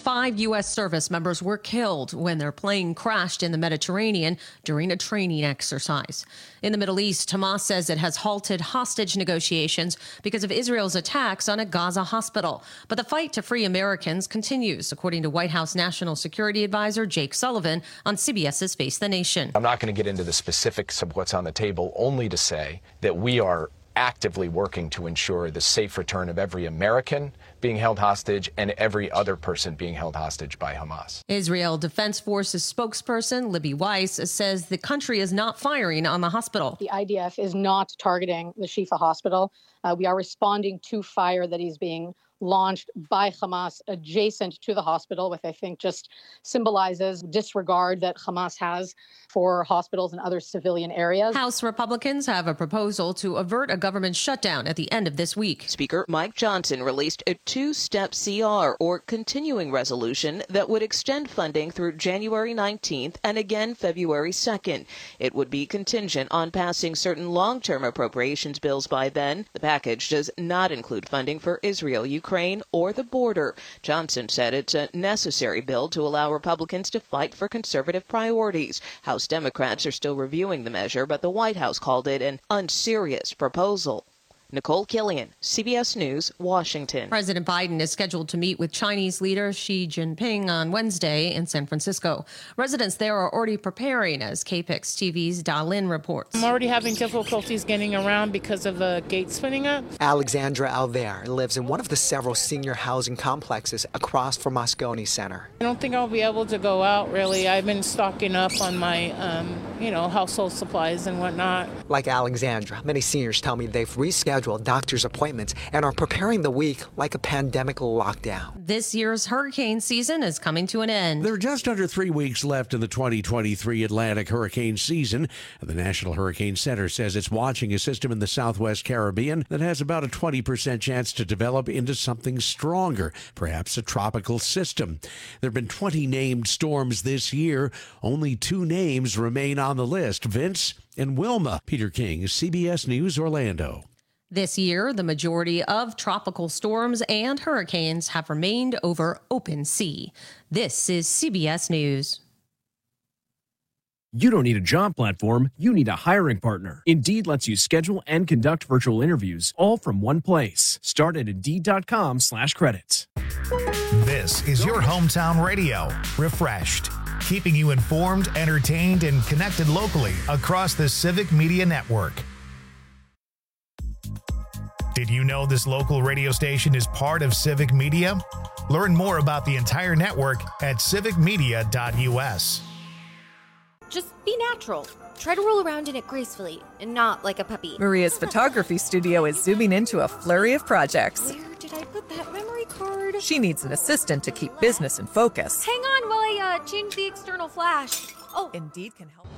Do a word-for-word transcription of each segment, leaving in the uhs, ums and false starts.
five U S service members were killed when their plane crashed in the Mediterranean during a training exercise. In the Middle East, Hamas says it has halted hostage negotiations because of Israel's attacks on a Gaza hospital. But the fight to free Americans continues, according to White House National Security Advisor Jake Sullivan on CBS's Face the Nation. I'm not going to get into the specifics of what's on the table, only to say that we are actively working to ensure the safe return of every American being held hostage and every other person being held hostage by Hamas. Israel Defense Forces spokesperson Libby Weiss says the country is not firing on the hospital. The I D F is not targeting the Shifa hospital. Uh, we are responding to fire that is being launched by Hamas adjacent to the hospital, which I think just symbolizes disregard that Hamas has for hospitals and other civilian areas. House Republicans have a proposal to avert a government shutdown at the end of this week. Speaker Mike Johnson released a two-step C R, or continuing resolution, that would extend funding through January nineteenth and again February second. It would be contingent on passing certain long-term appropriations bills by then. The package does not include funding for Israel, Ukraine, Ukraine, or the border. Johnson said it's a necessary bill to allow Republicans to fight for conservative priorities. House Democrats are still reviewing the measure, but the White House called it an unserious proposal. Nicole Killian, C B S News, Washington. President Biden is scheduled to meet with Chinese leader Xi Jinping on Wednesday in San Francisco. Residents there are already preparing, as K P I X T V's Dalin reports. I'm already having difficulties getting around because of the gates spinning up. Alexandra Alver lives in one of the several senior housing complexes across from Moscone Center. I don't think I'll be able to go out, really. I've been stocking up on my, um, you know, household supplies and whatnot. Like Alexandra, many seniors tell me they've rescheduled doctor's appointments and are preparing the week like a pandemic lockdown. This year's hurricane season is coming to an end. There are just under three weeks left in the twenty twenty-three Atlantic hurricane season. The National Hurricane Center says it's watching a system in the Southwest Caribbean that has about a twenty percent chance to develop into something stronger, perhaps a tropical system. There have been twenty named storms this year. Only two names remain on the list, Vince and Wilma. Peter King, C B S News, Orlando. This year, the majority of tropical storms and hurricanes have remained over open sea. This is C B S News. You don't need a job platform, you need a hiring partner. Indeed lets you schedule and conduct virtual interviews all from one place. Start at Indeed.com slash credits. This is your hometown radio, Refreshed, keeping you informed, entertained, and connected locally across the Civic Media Network. Did you know this local radio station is part of Civic Media? Learn more about the entire network at civic media dot u s. Just be natural. Try to roll around in it gracefully and not like a puppy. Maria's photography studio is zooming into a flurry of projects. Where did I put that memory card? She needs an assistant to keep business in focus. Hang on while I uh, change the external flash. Oh, Indeed can help.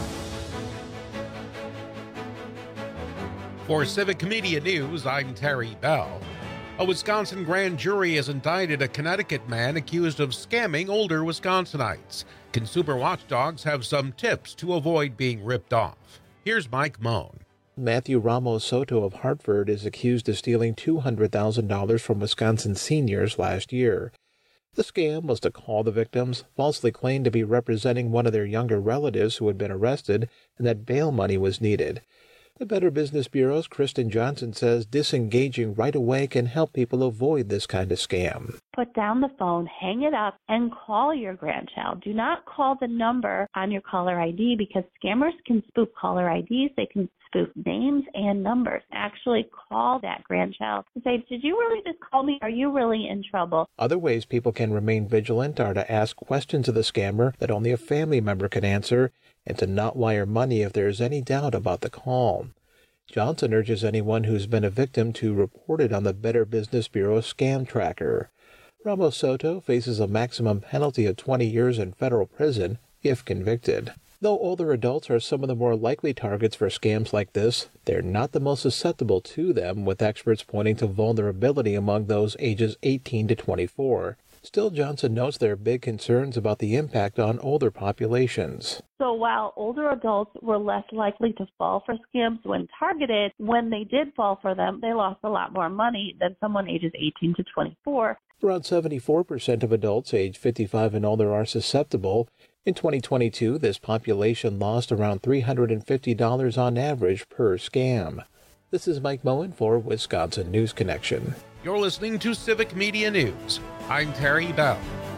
For Civic Media News, I'm Terry Bell. A Wisconsin grand jury has indicted a Connecticut man accused of scamming older Wisconsinites. Consumer watchdogs have some tips to avoid being ripped off. Here's Mike Moan. Matthew Ramos Soto of Hartford is accused of stealing two hundred thousand dollars from Wisconsin seniors last year. The scam was to call the victims, falsely claim to be representing one of their younger relatives who had been arrested, and that bail money was needed. The Better Business Bureau's Kristen Johnson says disengaging right away can help people avoid this kind of scam. Put down the phone, hang it up, and call your grandchild. Do not call the number on your caller I D because scammers can spoof caller I Ds. They can spoof names and numbers. Actually call that grandchild and say, did you really just call me? Are you really in trouble? Other ways people can remain vigilant are to ask questions of the scammer that only a family member can answer, and to not wire money if there is any doubt about the call. Johnson urges anyone who's been a victim to report it on the Better Business Bureau Scam Tracker. Ramos Soto faces a maximum penalty of twenty years in federal prison if convicted. Though older adults are some of the more likely targets for scams like this, they're not the most susceptible to them, with experts pointing to vulnerability among those ages eighteen to twenty-four. Still, Johnson notes there are big concerns about the impact on older populations. So while older adults were less likely to fall for scams when targeted, when they did fall for them, they lost a lot more money than someone ages eighteen to twenty-four. Around seventy-four percent of adults age fifty-five and older are susceptible. In twenty twenty-two, this population lost around three hundred fifty dollars on average per scam. This is Mike Moen for Wisconsin News Connection. You're listening to Civic Media News. I'm Terry Bell.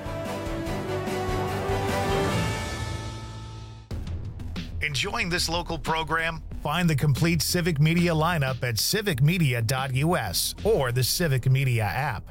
Enjoying this local program? Find the complete Civic Media lineup at civic media dot u s or the Civic Media app.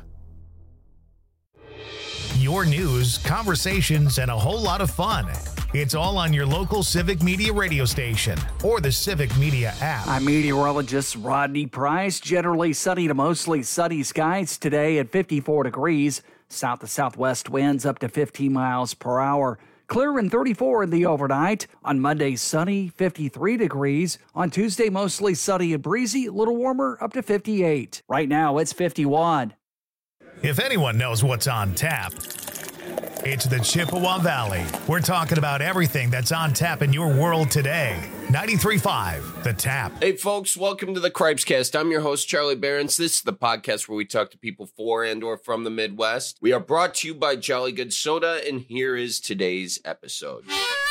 Your news, conversations, and a whole lot of fun. It's all on your local Civic Media radio station or the Civic Media app. I'm meteorologist Rodney Price. Generally sunny to mostly sunny skies today at fifty-four degrees. South to southwest winds up to fifteen miles per hour. Clear and thirty-four in the overnight. On Monday, sunny, fifty-three degrees. On Tuesday, mostly sunny and breezy, a little warmer, up to fifty-eight. Right now, it's fifty-one. If anyone knows what's on tap, it's the Chippewa Valley. We're talking about everything that's on tap in your world today. ninety-three point five, The Tap. Hey, folks, welcome to the Cripescast. I'm your host, Charlie Behrens. This is the podcast where we talk to people for and or from the Midwest. We are brought to you by Jolly Good Soda, and here is today's episode.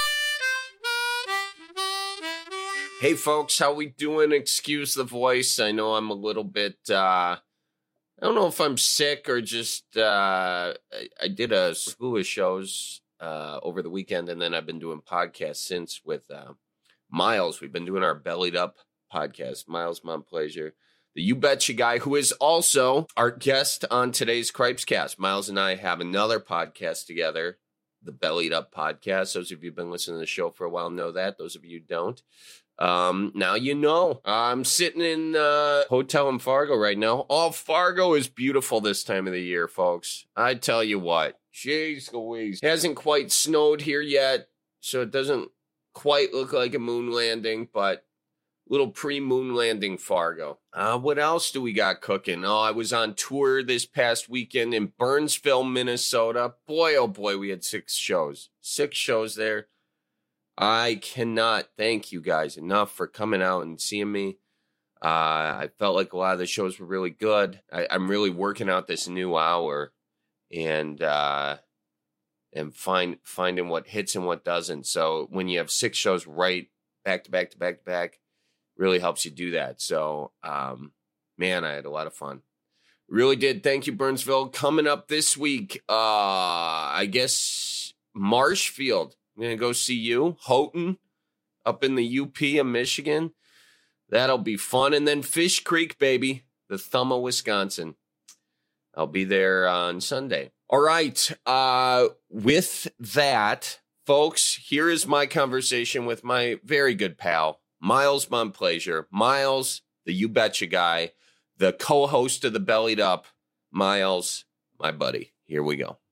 Hey, folks, how we doing? Excuse the voice. I know I'm a little bit... uh I don't know if I'm sick or just, uh, I, I did a slew of shows uh, over the weekend, and then I've been doing podcasts since with uh, Miles. We've been doing our Bellied Up podcast, Miles Montplaisir, the You Betcha guy, who is also our guest on today's Cripescast. Miles and I have another podcast together, the Bellied Up podcast. Those of you who've been listening to the show for a while know that. Those of you who don't. Um, now you know. I'm sitting in a hotel in Fargo right now. Oh, Fargo is beautiful this time of the year, folks. I tell you what. Jeez Louise. It hasn't quite snowed here yet, so it doesn't quite look like a moon landing, but little pre-moon landing Fargo. Uh, what else do we got cooking? Oh, I was on tour this past weekend in Burnsville, Minnesota. Boy, oh boy, we had six shows. Six shows there. I cannot thank you guys enough for coming out and seeing me. Uh, I felt like a lot of the shows were really good. I, I'm really working out this new hour and uh, and find finding what hits and what doesn't. So when you have six shows right back to back to back to back, really helps you do that. So, um, man, I had a lot of fun. Really did. Thank you, Burnsville. Coming up this week, uh, I guess Marshfield. I'm going to go see you. Houghton up in the U P of Michigan. That'll be fun. And then Fish Creek, baby, the thumb of Wisconsin. I'll be there on Sunday. All right. Uh, with that, folks, here is my conversation with my very good pal, Miles Montplaisir. Miles, the You Betcha guy, the co-host of the Bellied Up. Miles, my buddy. Here we go.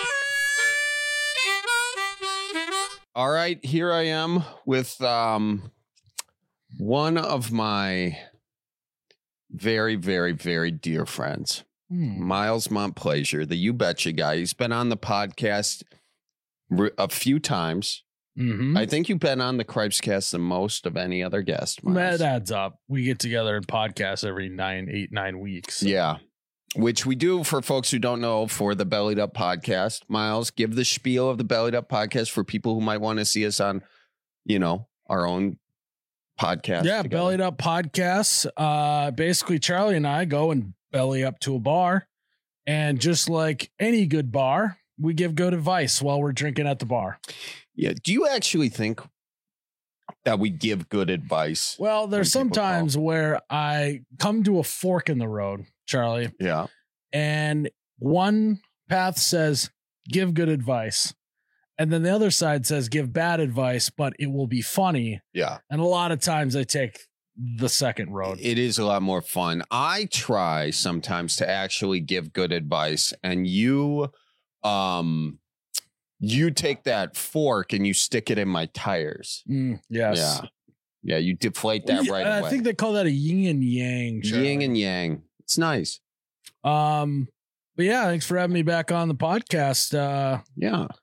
All right, here I am with um, one of my very, very, very dear friends, hmm. Miles Montplaisir, the You Betcha guy. He's been on the podcast a few times. Mm-hmm. I think you've been on the Cripescast the most of any other guest, Miles. That adds up. We get together and podcast every nine, eight, nine weeks. So. Yeah. Which we do for folks who don't know for the Bellied Up podcast. Miles, give the spiel of the Bellied Up podcast for people who might want to see us on, you know, our own podcast. Yeah, together. Bellied Up podcasts. Uh, basically, Charlie and I go and belly up to a bar. And just like any good bar, we give good advice while we're drinking at the bar. Yeah. Do you actually think that we give good advice? Well, there's sometimes where I come to a fork in the road, Charlie. Yeah. And one path says, give good advice. And then the other side says, give bad advice, but it will be funny. Yeah. And a lot of times I take the second road. It is a lot more fun. I try sometimes to actually give good advice, and you, um, you take that fork and you stick it in my tires. Mm, yes. Yeah. Yeah. You deflate that yeah, right I away. I think they call that a yin and yang. Charlie. Yin and yang. It's nice. Um, but yeah, thanks for having me back on the podcast. Uh, yeah.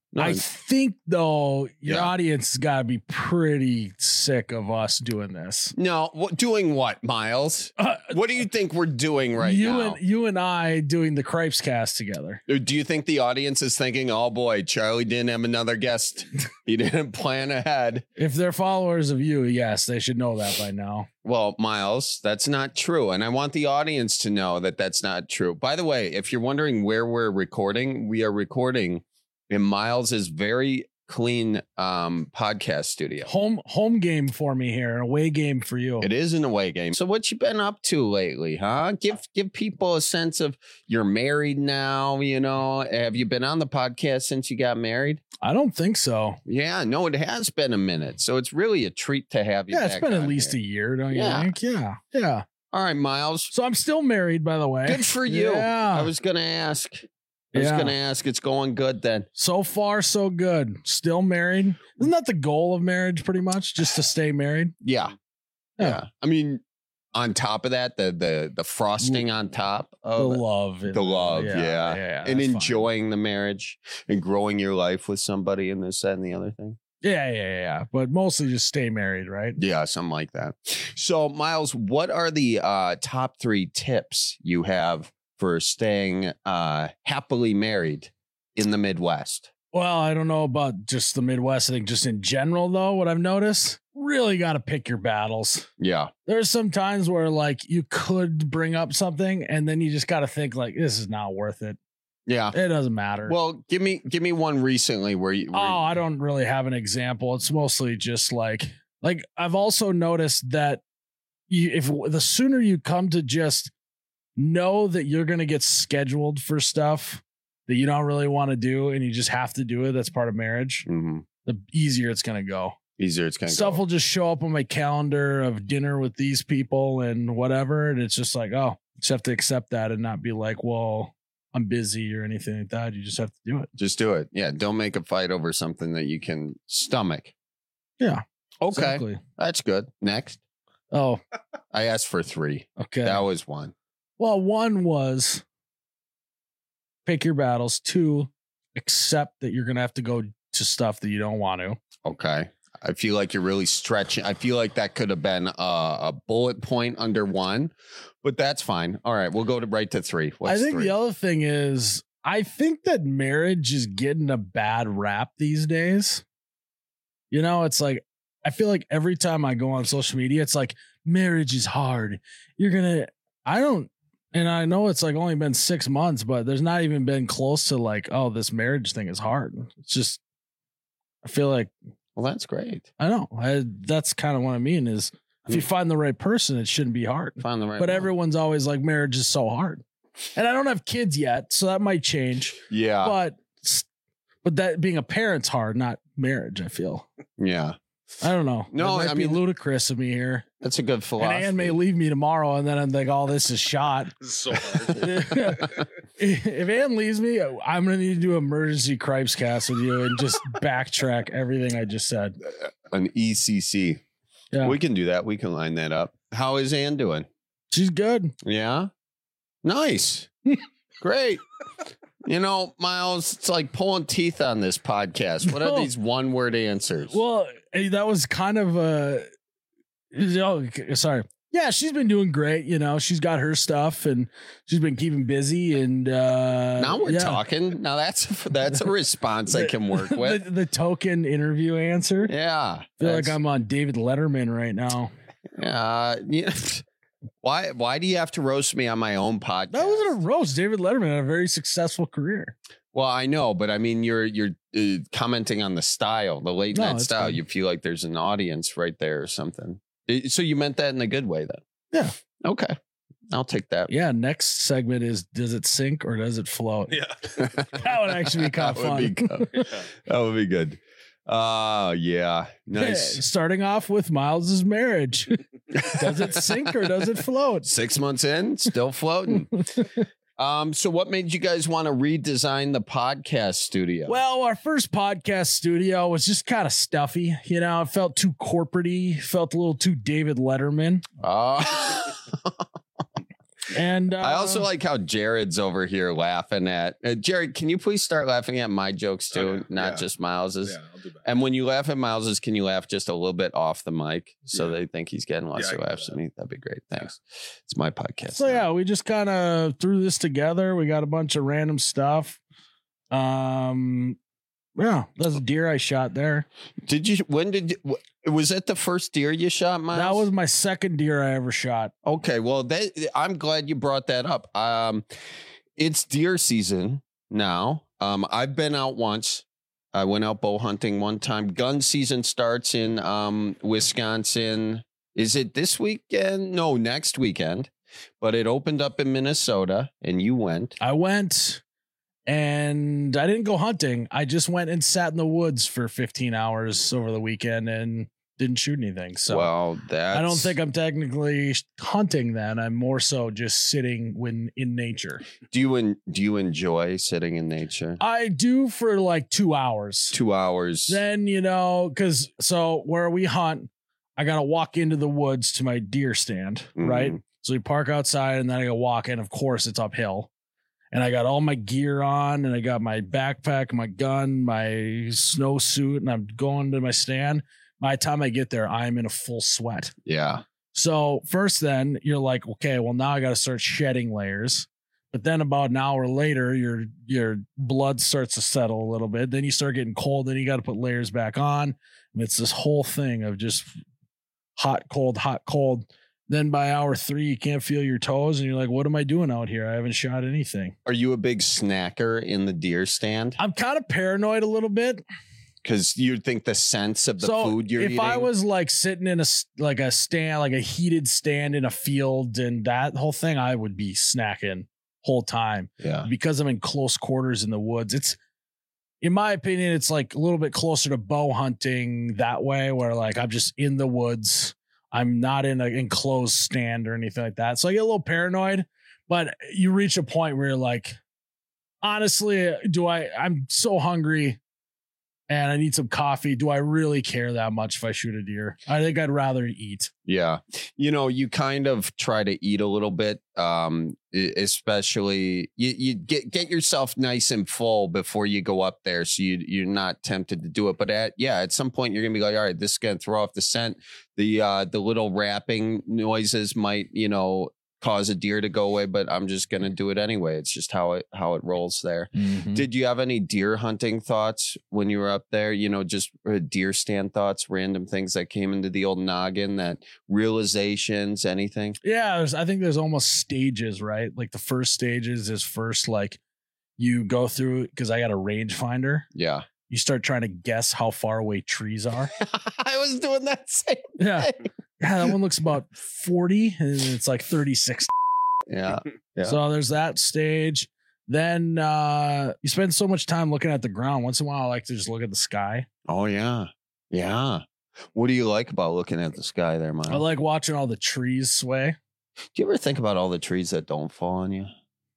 No, I think though your Yeah. audience has got to be pretty sick of us doing this. No, what, doing what, Miles? What do you think we're doing right you now? and you and I doing the Cripes cast together. Do you think the audience is thinking, oh boy, Charlie didn't have another guest? He didn't plan ahead. If they're followers of you, yes, they should know that by now. Well, Miles, that's not true. And I want the audience to know that that's not true. By the way, if you're wondering where we're recording, we are recording in Miles's very clean um, podcast studio. Home home game for me here, an away game for you. It is an away game. So what you been up to lately, huh? Give give people a sense of you're married now, you know. Have you been on the podcast since you got married? I don't think so. Yeah, no, it has been a minute. So it's really a treat to have you Yeah, it's back been at on least here. a year, don't you Yeah. think? Yeah. Yeah. All right, Miles. So I'm still married, by the way. Good for you. Yeah. I was gonna ask. I was Yeah. gonna ask. It's going good then. So far, so good. Still married. Isn't that the goal of marriage, pretty much? Just to stay married? Yeah. Yeah. Yeah. I mean, on top of that, the the the frosting on top The of it, love. and- the love, yeah, Yeah. yeah, and that's fine. enjoying the marriage and growing your life with somebody and this, that, and the other thing. Yeah, yeah, yeah, yeah. But mostly just stay married, right? Yeah, something like that. So, Miles, what are the uh, top three tips you have for staying uh, happily married in the Midwest? Well, I don't know about just the Midwest. I think just in general, though, what I've noticed, really got to pick your battles. Yeah. There's some times where like you could bring up something and then you just got to think like, this is not worth it. Yeah. It doesn't matter. Well, give me give me one recently where you. Where Oh, I don't really have an example. It's mostly just like, like I've also noticed that you, if the sooner you come to just know that you're going to get scheduled for stuff that you don't really want to do and you just have to do it, that's part of marriage, Mhm. the easier it's going to go. Easier it's gonna Stuff go. will just show up on my calendar of dinner with these people and whatever. And it's just like, oh, just have to accept that and not be like, well, I'm busy or anything like that. You just have to do it. Just do it. Yeah. Don't make a fight over something that you can stomach. Yeah. Okay. Exactly. That's good. Next. Oh, I asked for three. okay. That was one. Well, one was pick your battles. Two, accept that you're going to have to go to stuff that you don't want to. Okay. I feel like you're really stretching. I feel like that could have been a, a bullet point under one, but that's fine. All right. We'll go to right to three. What's I think three? the other thing is, I think that marriage is getting a bad rap these days. You know, it's like, I feel like every time I go on social media, it's like, marriage is hard. You're going to, I don't, and I know it's like only been six months, but there's not even been close to like, oh, this marriage thing is hard. It's just, I feel like, Well, that's great. I know. I, that's kind of what I mean is if you find the right person, it shouldn't be hard. Find the right But one. everyone's always like, marriage is so hard. And I don't have kids yet, so that might change. Yeah. But but that being a parent's hard, not marriage, I feel. Yeah. I don't know. No, it might I be mean- ludicrous of me here. That's a good And philosophy. Ann may leave me tomorrow, and then I'm like, all this is shot. So hard. If Ann leaves me, I'm going to need to do emergency Cripes cast with you and just backtrack everything I just said. An E C C. Yeah. We can do that. We can line that up. How is Ann doing? She's good. Yeah. Nice. Great. You know, Miles, it's like pulling teeth on this podcast. What No. are these one word answers? Well, eh, that was kind of a. Oh, okay, sorry. Yeah, she's been doing great. You know, she's got her stuff and she's been keeping busy. And uh, now we're yeah. talking. Now that's that's a response I can work with. the, the token interview answer. Yeah. I feel like that's- I'm on David Letterman right now. Uh, yeah. Why why do you have to roast me on my own podcast? That wasn't a roast. David Letterman had a very successful career. Well, I know, but I mean, you're you're uh, commenting on the style, the late No, night it's style. fine. You feel like there's an audience right there or something. Uh, So you meant that in a good way, then? Yeah. Okay, I'll take that. Yeah. Next segment is does it sink or does it float? Yeah. That would actually be kind That of would be fun. good. That would be good. Uh yeah, nice. Starting off with Miles's marriage. Does it sink or does it float? Six months in, still floating. Um, so what made you guys want to redesign the podcast studio? Well, our first podcast studio was just kind of stuffy. You know, it felt too corporate-y, felt a little too David Letterman. Uh, And uh, I also like how Jared's over here laughing at uh, Jared. Can you please start laughing at my jokes too, okay. not yeah. just Miles's? Yeah, I'll do that. And when you laugh at Miles's, can you laugh just a little bit off the mic so yeah. they think he's getting lots yeah, of laughs at me? That'd be great. Thanks. Yeah. It's my podcast. So now. yeah, we just kind of threw this together. We got a bunch of random stuff. Um, yeah, that's a deer I shot there. Did you? When did you? Was that the first deer you shot, Miles? That was my second deer I ever shot. Okay, well, that, I'm glad you brought that up. Um, it's deer season now. Um, I've been out once. I went out bow hunting one time. Gun season starts in um, Wisconsin. Is it this weekend? No, next weekend. But it opened up in Minnesota, and you went. I went, and I didn't go hunting. I just went and sat in the woods for fifteen hours over the weekend and didn't shoot anything. So well, that's... I don't think I'm technically hunting then. I'm more so just sitting when in nature. Do you en- do you enjoy sitting in nature? I do for like two hours. Two hours. Then, you know, because so where we hunt, I got to walk into the woods to my deer stand, mm-hmm. right? So we park outside and then I go walk. And of course, it's uphill. And I got all my gear on and I got my backpack, my gun, my snowsuit, and I'm going to my stand. By the time I get there, I'm in a full sweat. Yeah. So first then you're like, okay, well now I got to start shedding layers. But then about an hour later, your your blood starts to settle a little bit. Then you start getting cold. Then you got to put layers back on. And it's this whole thing of just hot, cold, hot, cold. Then by hour three, you can't feel your toes. And you're like, what am I doing out here? I haven't shot anything. Are you a big snacker in the deer stand? I'm kind of paranoid a little bit. Because you think the sense of the so food you're if eating? If I was like sitting in a, like a stand, like a heated stand in a field and that whole thing, I would be snacking whole time. Yeah. Because I'm in close quarters in the woods. It's, in my opinion, it's like a little bit closer to bow hunting that way, where like I'm just in the woods. I'm not in an enclosed stand or anything like that. So I get a little paranoid, but you reach a point where you're like, honestly, do I, I'm so hungry and I need some coffee. Do I really care that much if I shoot a deer? I think I'd rather eat. Yeah. You know, you kind of try to eat a little bit, um, especially you, you get, get yourself nice and full before you go up there. So you, you're not tempted to do it. But at, yeah, at some point you're going to be like, all right, this is going to throw off the scent. The, uh, the little rapping noises might, you know, cause a deer to go away, but I'm just going to do it anyway. It's just how it, how it rolls there. Mm-hmm. Did you have any deer hunting thoughts when you were up there? You know, just deer stand thoughts, random things that came into the old noggin, that realizations, anything? Yeah. There's, I think there's almost stages, right? Like the first stages is first, like you go through, cause I got a rangefinder. Yeah. You start trying to guess how far away trees are. I was doing that same yeah. thing. Yeah, that one looks about forty and it's like thirty-six. Yeah. yeah. So there's that stage. Then uh, you spend so much time looking at the ground. Once in a while, I like to just look at the sky. Oh, yeah. Yeah. What do you like about looking at the sky there, Miles? I like watching all the trees sway. Do you ever think about all the trees that don't fall on you?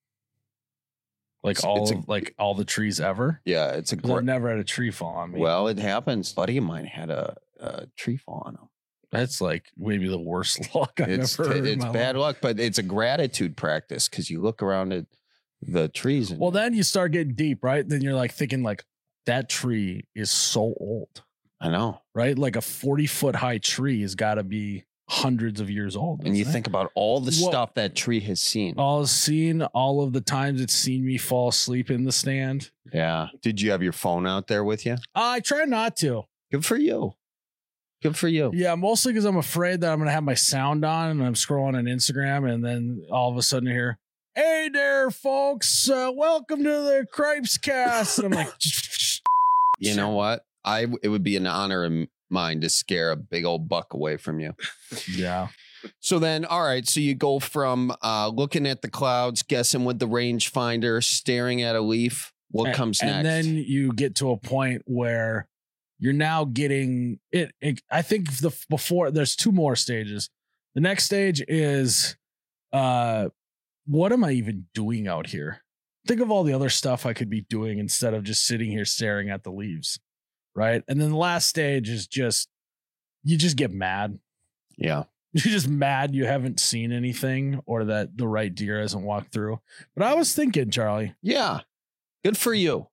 Like it's, all it's a, like all the trees ever? Yeah, it's a great. I've never had a tree fall on me. Well, it happens. A buddy of mine had a, a tree fall on him. That's like maybe the worst luck I've it's, ever heard. It's bad life. luck, but it's a gratitude practice because you look around at the trees. And well, then you start getting deep, right? Then you're like thinking like that tree is so old. I know. Right? Like a forty foot high tree has got to be hundreds of years old. And you it? think about all the well, stuff that tree has seen. All seen, all of the times it's seen me fall asleep in the stand. Yeah. Did you have your phone out there with you? Uh, I try not to. Good for you. Good for you. Yeah, mostly because I'm afraid that I'm going to have my sound on and I'm scrolling on Instagram and then all of a sudden I hear, hey there, folks. Uh, welcome to the Cripes Cast. And I'm like, you know what? I It would be an honor of mine to scare a big old buck away from you. Yeah. So then, all right. So you go from uh, looking at the clouds, guessing with the rangefinder, staring at a leaf. What and, comes and next? And then you get to a point where you're now getting it, it. I think the before there's two more stages. The next stage is, uh, what am I even doing out here? Think of all the other stuff I could be doing instead of just sitting here staring at the leaves, right? And then the last stage is just, you just get mad. Yeah. You're just mad you haven't seen anything or that the right deer hasn't walked through. But I was thinking, Charlie. Yeah. Good for you.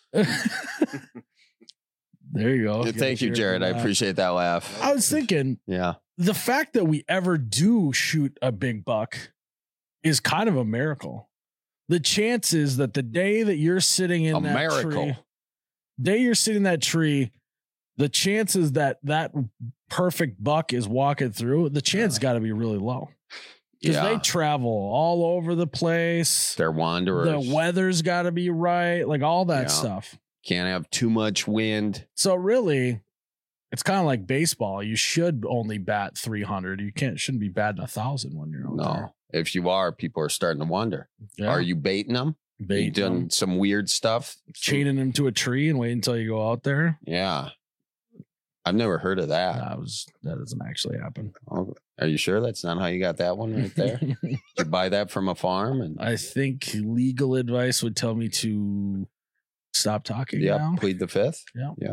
There you go. Yeah, thank you, Jared. I appreciate that laugh. I was thinking, yeah, the fact that we ever do shoot a big buck is kind of a miracle. The chances that the day that you're sitting in A that miracle. tree, day you're sitting in that tree, the chances that that perfect buck is walking through, the chance got to be really low. Because Yeah. they travel all over the place. They're wanderers. The weather's got to be right, like all that Yeah. stuff. Can't have too much wind. So really, it's kind of like baseball. You should only bat three hundred. You can't shouldn't be batting a thousand when you're out No. there. If you are, people are starting to wonder. Yeah. Are you baiting them? Baiting you done them. some weird stuff? Chaining them to a tree and wait until you go out there. Yeah. I've never heard of that. That was that doesn't actually happen. Oh, are you sure that's not how you got that one right there? Did you buy that from a farm? And I think legal advice would tell me to stop talking yeah, now. plead the fifth. Yeah. Yeah.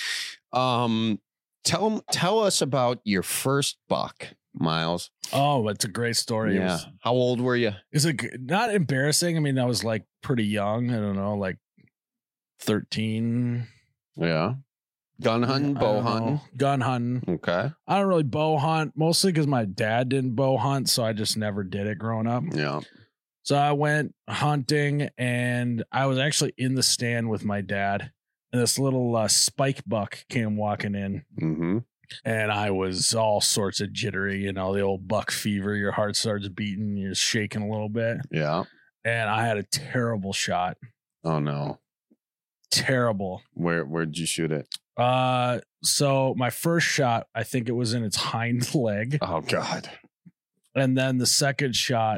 Um, tell tell us about your first buck, Miles. Oh, it's a great story. It Yeah. was- How old were you? It's like not embarrassing. I mean, I was like pretty young. I don't know, like thirteen. Yeah. Gun hunting, I bow don't hunting. know. Gun hunting. Okay. I don't really bow hunt, mostly because my dad didn't bow hunt, so I just never did it growing up. Yeah. So I went hunting, and I was actually in the stand with my dad, and this little uh, spike buck came walking in, Mm-hmm. and I was all sorts of jittery, you know, the old buck fever. Your heart starts beating, you're shaking a little bit, Yeah. and I had a terrible shot. Oh no. Terrible. Where where'd you shoot it? Uh, so my first shot, I think it was in its hind leg. Oh God. And then the second shot,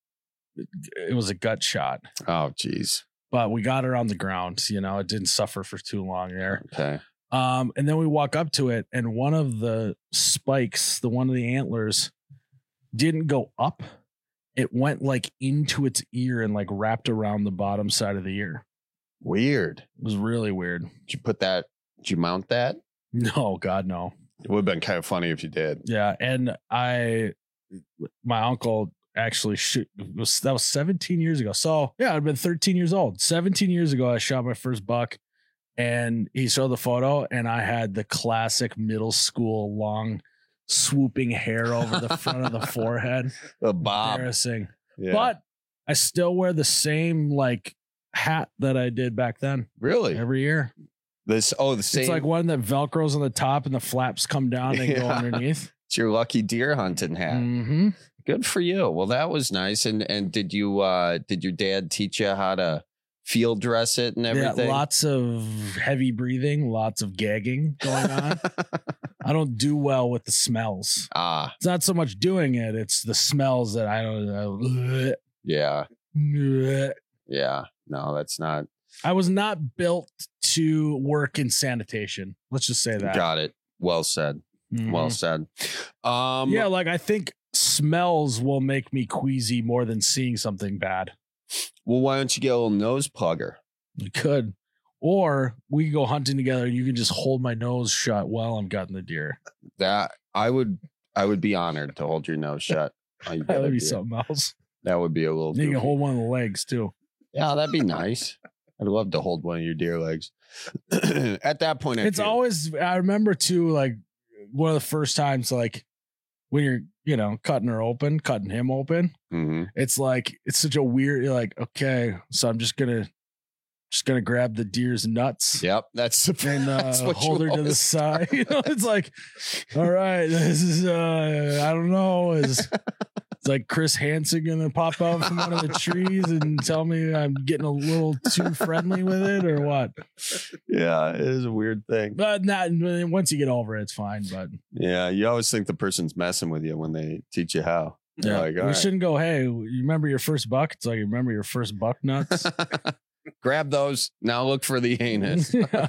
it was a gut shot. Oh geez. But we got it on the ground. You know, it didn't suffer for too long there. Okay. Um, and then we walk up to it, and one of the spikes, the one of the antlers, didn't go up. It went like into its ear and like wrapped around the bottom side of the ear. Weird. It was really weird. Did you put that? Did you mount that? No, God, no. It would have been kind of funny if you did. Yeah, and I, my uncle actually shoot was that was seventeen years ago. So yeah, I'd been thirteen years old. seventeen years ago, I shot my first buck, and he showed the photo, and I had the classic middle school long, swooping hair over the front of the forehead. The bob. Embarrassing. Yeah. But I still wear the same like hat that I did back then. Really? Every year. This oh the same. It's like one that velcros on the top and the flaps come down and go Yeah. underneath. It's your lucky deer hunting hat. Mm-hmm. Good for you. Well, that was nice. And and did you uh did your dad teach you how to field dress it and everything? Yeah, lots of heavy breathing, lots of gagging going on. I don't do well with the smells. Ah, It's not so much doing it; it's the smells that I don't know. yeah. Yeah. No, that's not. I was not built to work in sanitation. Let's just say that. Got it. Well said. Well Mhm. said. Um Yeah, like I think smells will make me queasy more than seeing something bad. Well, why don't you get a little nose plugger? You could. Or we could go hunting together and you can just hold my nose shut while I'm gutting the deer. That I would I would be honored to hold your nose shut. while you That get would a be deer. something else. That would be a little You can goofy. hold one of the legs too. Yeah, that'd be nice. I'd love to hold one of your deer legs. At that point, I It's feel- always, I remember too, like one of the first times, like when you're, you know, cutting her open, cutting him open. Mhm. It's like, it's such a weird, you're like, okay, so I'm just going to, just going to grab the deer's nuts. Yep. That's, and uh, that's what hold you her to the always side. You know, it's like, all right, this is, uh, I don't know. Is, it's like Chris Hansen going to pop out from one of the trees and tell me I'm getting a little too friendly with it or what? Yeah, it is a weird thing. But not once you get over it, it's fine. But Yeah, you always think the person's messing with you when they teach you how. You're yeah, like, we all right. shouldn't go, hey, you remember your first buck? It's like, you remember your first buck nuts? Grab those. Now look for the anus. Yeah.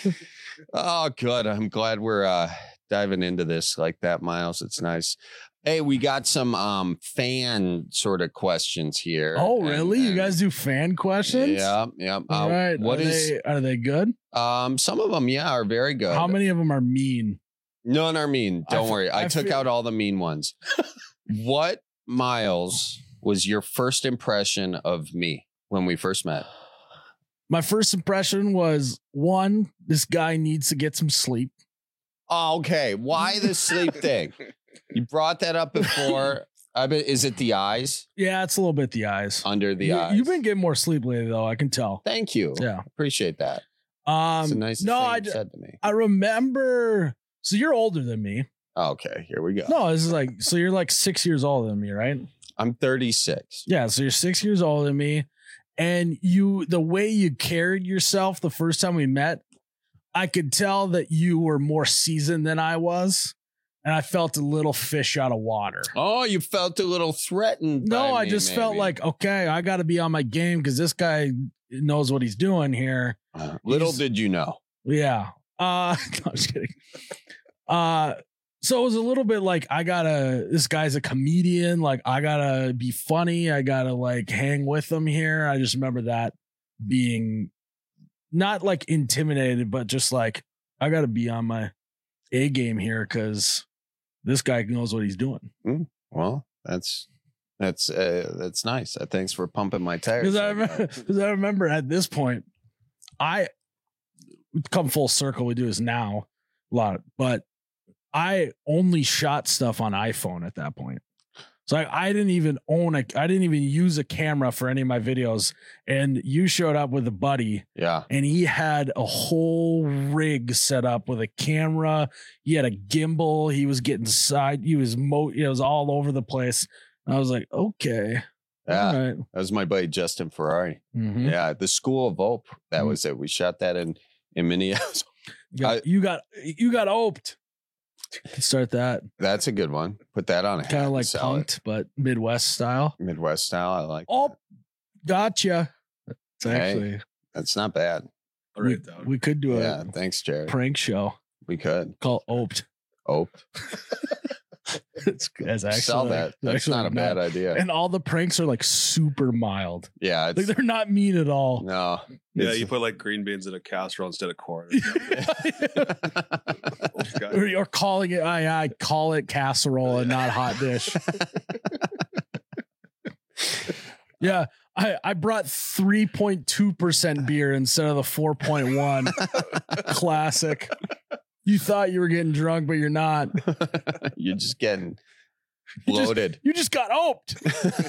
Oh, good. I'm glad we're uh, diving into this like that, Miles. It's nice. Hey, we got some um, fan sort of questions here. Oh, And- really? You and- guys do fan questions? Yeah, yeah. All Uh, right. What are is? they, are they good? Um, some of them, yeah, are very good. How many of them are mean? None are mean. Don't I, worry. I, I took feel, out all the mean ones. What, Miles, was your first impression of me when we first met? My first impression was, one, this guy needs to get some sleep. Oh, okay. Why the sleep thing? You brought that up before. I bet, is it the eyes? Yeah, it's a little bit the eyes. Under the you, eyes. You've been getting more sleep lately, though. I can tell. Thank you. Yeah. Appreciate that. Um, it's a nice no, thing I, you said to me. I remember. So you're older than me. Okay, here we go. No, this is like, so you're like six years older than me, right? I'm thirty-six. Yeah, so you're six years older than me. And you, the way you carried yourself the first time we met, I could tell that you were more seasoned than I was. And I felt a little fish out of water. Oh, you felt a little threatened. No, by I me, just maybe. felt like, okay, I got to be on my game because this guy knows what he's doing here. Uh, little He's- did you know. Yeah. Uh, no, I'm just kidding. Uh, so it was a little bit like, I gotta, this guy's a comedian. Like, I gotta be funny. I gotta like hang with him here. I just remember that being not like intimidated, but just like, I gotta be on my A game here because this guy knows what he's doing. Mm, well, that's, that's, uh, that's nice. Uh, thanks for pumping my tires. Because I, remember, 'cause I remember at this point, I come full circle. We do this now a lot, but I only shot stuff on iPhone at that point. So I, I didn't even own a, I didn't even use a camera for any of my videos. And you showed up with a buddy. Yeah. And he had a whole rig set up with a camera. He had a gimbal. He was getting side. He was mo. It was all over the place. And I was like, okay. Yeah. All right. That was my buddy, Justin Ferrari. Mhm. Yeah. The School of Hope. That Mhm. was it. We shot that in, in Minneapolis. You got, I- you got, you got oped. Start that. That's a good one. Put that on a Kind hat of and like sell it. punked, but Midwest style. Midwest style. I like. Oh, gotcha. It's Hey, actually, That's not bad. we, we could do Yeah. a Thanks, Jared. prank show We could. called Oped. Oped. It's, it's actually Sell that. That's actually not a bad idea. And all the pranks are like super mild. Yeah. Like It's, they're not mean at all. no. Yeah, It's- you put like green beans in a casserole instead of corn. Or you're calling it, I, I call it casserole and not hot dish. Yeah. I, I brought three point two percent beer instead of the four point one. Classic. You thought you were getting drunk, but you're not. You're just getting You just- bloated. You just got oped.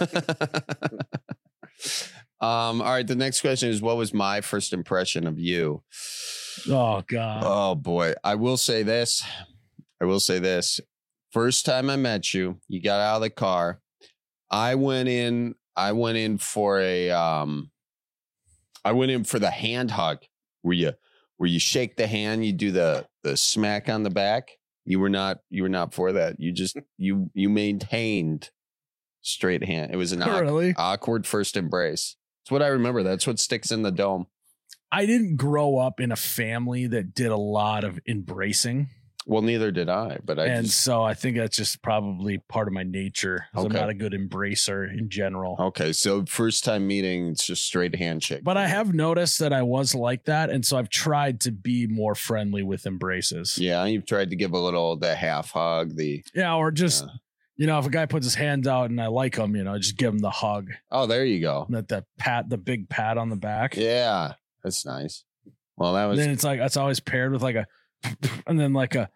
um, all right. The next question is, what was my first impression of you? Oh, God. Oh boy. I will say this. I will say this. First time I met you, you got out of the car. I went in, I went in for a um I went in for the hand hug where you where you shake the hand, you do the the smack on the back. You were not you were not for that. You just you you maintained straight hand. It was an awk- Really? awkward first embrace. That's what I remember. That's what sticks in the dome. I didn't grow up in a family that did a lot of embracing. Well, neither did I, but I and just, so I think that's just probably part of my nature. 'Cause Okay. I'm not a good embracer in general. okay. So first time meeting, it's just straight handshake. But I have noticed that I was like that. And so I've tried to be more friendly with embraces. Yeah, you've tried to give a little the half hug, the Yeah. Or just, Yeah. you know, if a guy puts his hands out and I like him, you know, just give him the hug. oh, there you go. That the pat, the big pat on the back. Yeah, that's nice. Well, that was Then it's like, that's always paired with like a, and then like a,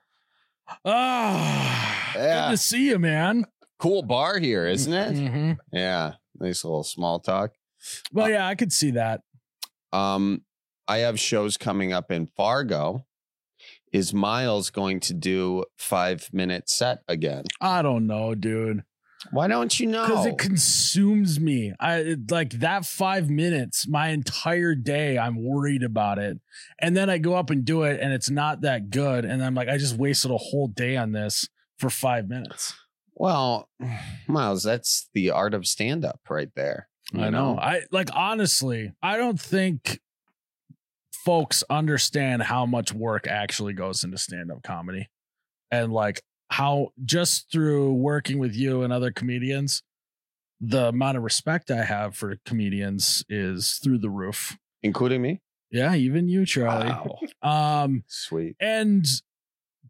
ah, Yeah. good to see you, man. cool bar here, isn't it? Mm-hmm. Yeah, nice little small talk. Well, yeah, I could see that. Um, I have shows coming up in Fargo. Is Miles going to do five minute set again? I don't know, dude. Why don't you know? Because it consumes me. I it- like that five minutes, my entire day, I'm worried about it. And then I go up and do it and it's not that good. And I'm like, I just wasted a whole day on this for five minutes. Well, Miles, that's the art of stand up right there. You I know. I like, honestly, I don't think folks understand how much work actually goes into stand-up comedy. And like how just through working with you and other comedians, the amount of respect I have for comedians is through the roof. Including me? Yeah, even you, Charlie. Wow. Um, Sweet. and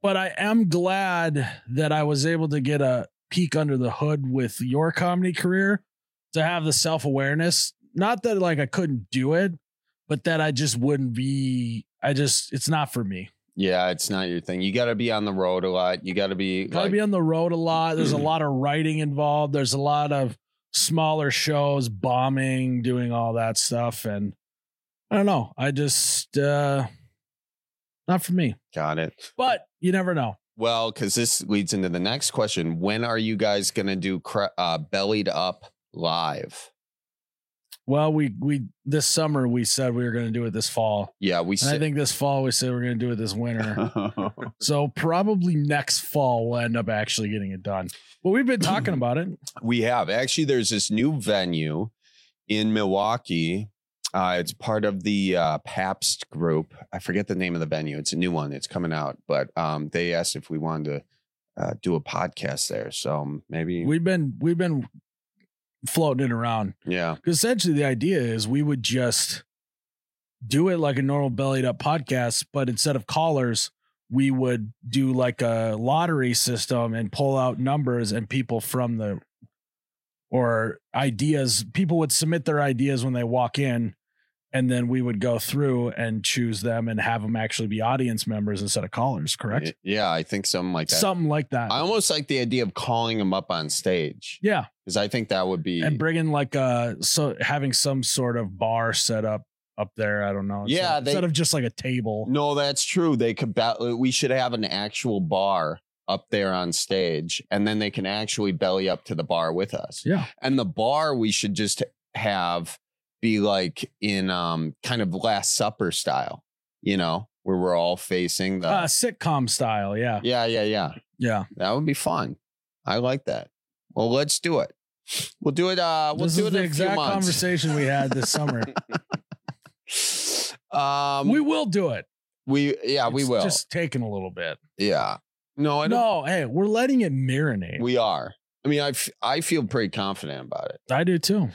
but I am glad that I was able to get a peek under the hood with your comedy career, to have the self-awareness. Not that like I couldn't do it, but that I just wouldn't be, I just, it's not for me. Yeah, it's not your thing. You got to be on the road a lot. You got to be Got to like, be on the road a lot. There's a lot of writing involved. There's a lot of smaller shows, bombing, doing all that stuff. And I don't know. I just, uh, not for me. Got it. But you never know. Well, because this leads into the next question. When are you guys going to do cra- uh, Bellied Up live? Well, we we this summer we said we were going to do it this fall. Yeah, we. And Said- I think this fall we said we're going to do it this winter. So probably next fall we'll end up actually getting it done. But we've been talking about it. We have. Actually, there's this new venue in Milwaukee. Uh, it's part of the uh, Pabst group. I forget the name of the venue. It's a new one. It's coming out. But um, they asked if we wanted to uh, do a podcast there. So um, maybe We've been we've been floating it around. Yeah. Because essentially the idea is we would just do it like a normal Bellied Up podcast, but instead of callers, we would do like a lottery system and pull out numbers, and people from the or ideas, people would submit their ideas when they walk in, and then we would go through and choose them and have them actually be audience members instead of callers, correct? Yeah, I think something like that. Something like that. I almost like the idea of calling them up on stage. Yeah. Because I think that would be. And bringing like a, so having some sort of bar set up up there. I don't know. Yeah. Instead they, of just like a table. No, that's true. They could, ba- we should have an actual bar up there on stage, and then they can actually belly up to the bar with us. Yeah. And the bar we should just have be like in um kind of Last Supper style, you know, where we're all facing the uh, sitcom style. Yeah. Yeah, yeah, yeah. Yeah. That would be fun. I like that. Well, let's do it. We'll do it. Uh, we'll this do is it the in a few exact months. conversation we had this summer. um, we will do it. We yeah, we It's will. just taking a little bit. Yeah. No, I don't. No, hey, we're letting it marinate. We are. I mean, I, f- I feel pretty confident about it. I do too.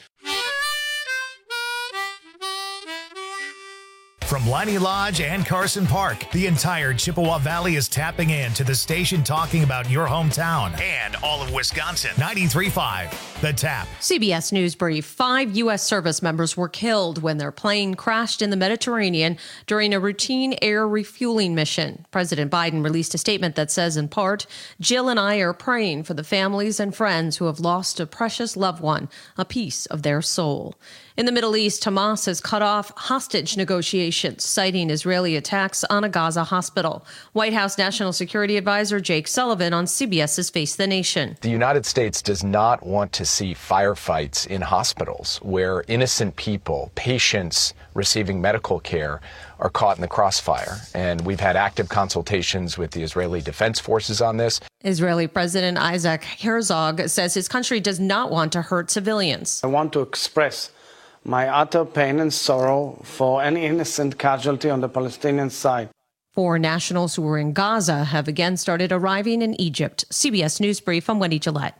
From Liney Lodge and Carson Park, the entire Chippewa Valley is tapping in to the station talking about your hometown and all of Wisconsin. ninety-three point five, The Tap. C B S News Brief. Five U S service members were killed when their plane crashed in the Mediterranean during a routine air refueling mission. President Biden released a statement that says, in part, Jill and I are praying for the families and friends who have lost a precious loved one, a piece of their soul. In the Middle East, Hamas has cut off hostage negotiations, citing Israeli attacks on a Gaza hospital. White House National Security Advisor Jake Sullivan on CBS's Face the Nation. The United States does not want to see firefights in hospitals where innocent people, patients receiving medical care, are caught in the crossfire. And we've had active consultations with the Israeli Defense Forces on this. Israeli President Isaac Herzog says his country does not want to hurt civilians. I want to express my utter pain and sorrow for any innocent casualty on the Palestinian side. Four nationals who were in Gaza have again started arriving in Egypt. C B S News Brief, I'm Wendy Gillette.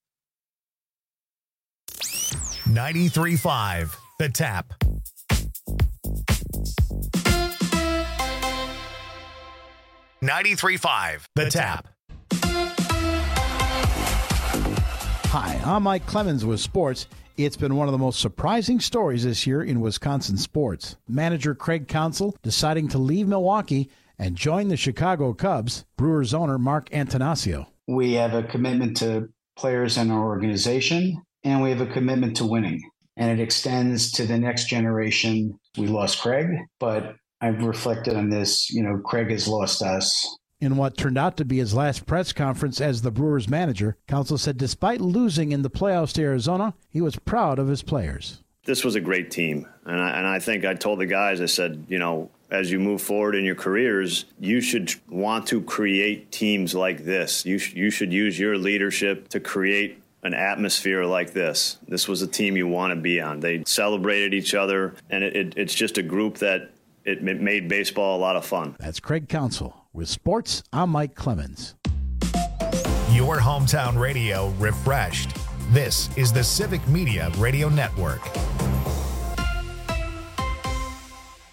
ninety-three point five, The Tap. ninety-three point five, The Tap. Hi, I'm Mike Clemens with sports. It's been one of the most surprising stories this year in Wisconsin sports. Manager Craig Counsell deciding to leave Milwaukee and join the Chicago Cubs. Brewers owner Mark Antanasio. We have a commitment to players in our organization, and we have a commitment to winning. And it extends to the next generation. We lost Craig, but I've reflected on this. You know, Craig has lost us. In what turned out to be his last press conference as the Brewers manager, Counsell said despite losing in the playoffs to Arizona, he was proud of his players. This was a great team. And I, and I think I told the guys, I said, you know, as you move forward in your careers, you should want to create teams like this. You, sh- you should use your leadership to create an atmosphere like this. This was a team you want to be on. They celebrated each other, and it, it, it's just a group that it, it made baseball a lot of fun. That's Craig Counsell. With sports, I'm Mike Clemens. Your hometown radio refreshed. This is the Civic Media Radio Network.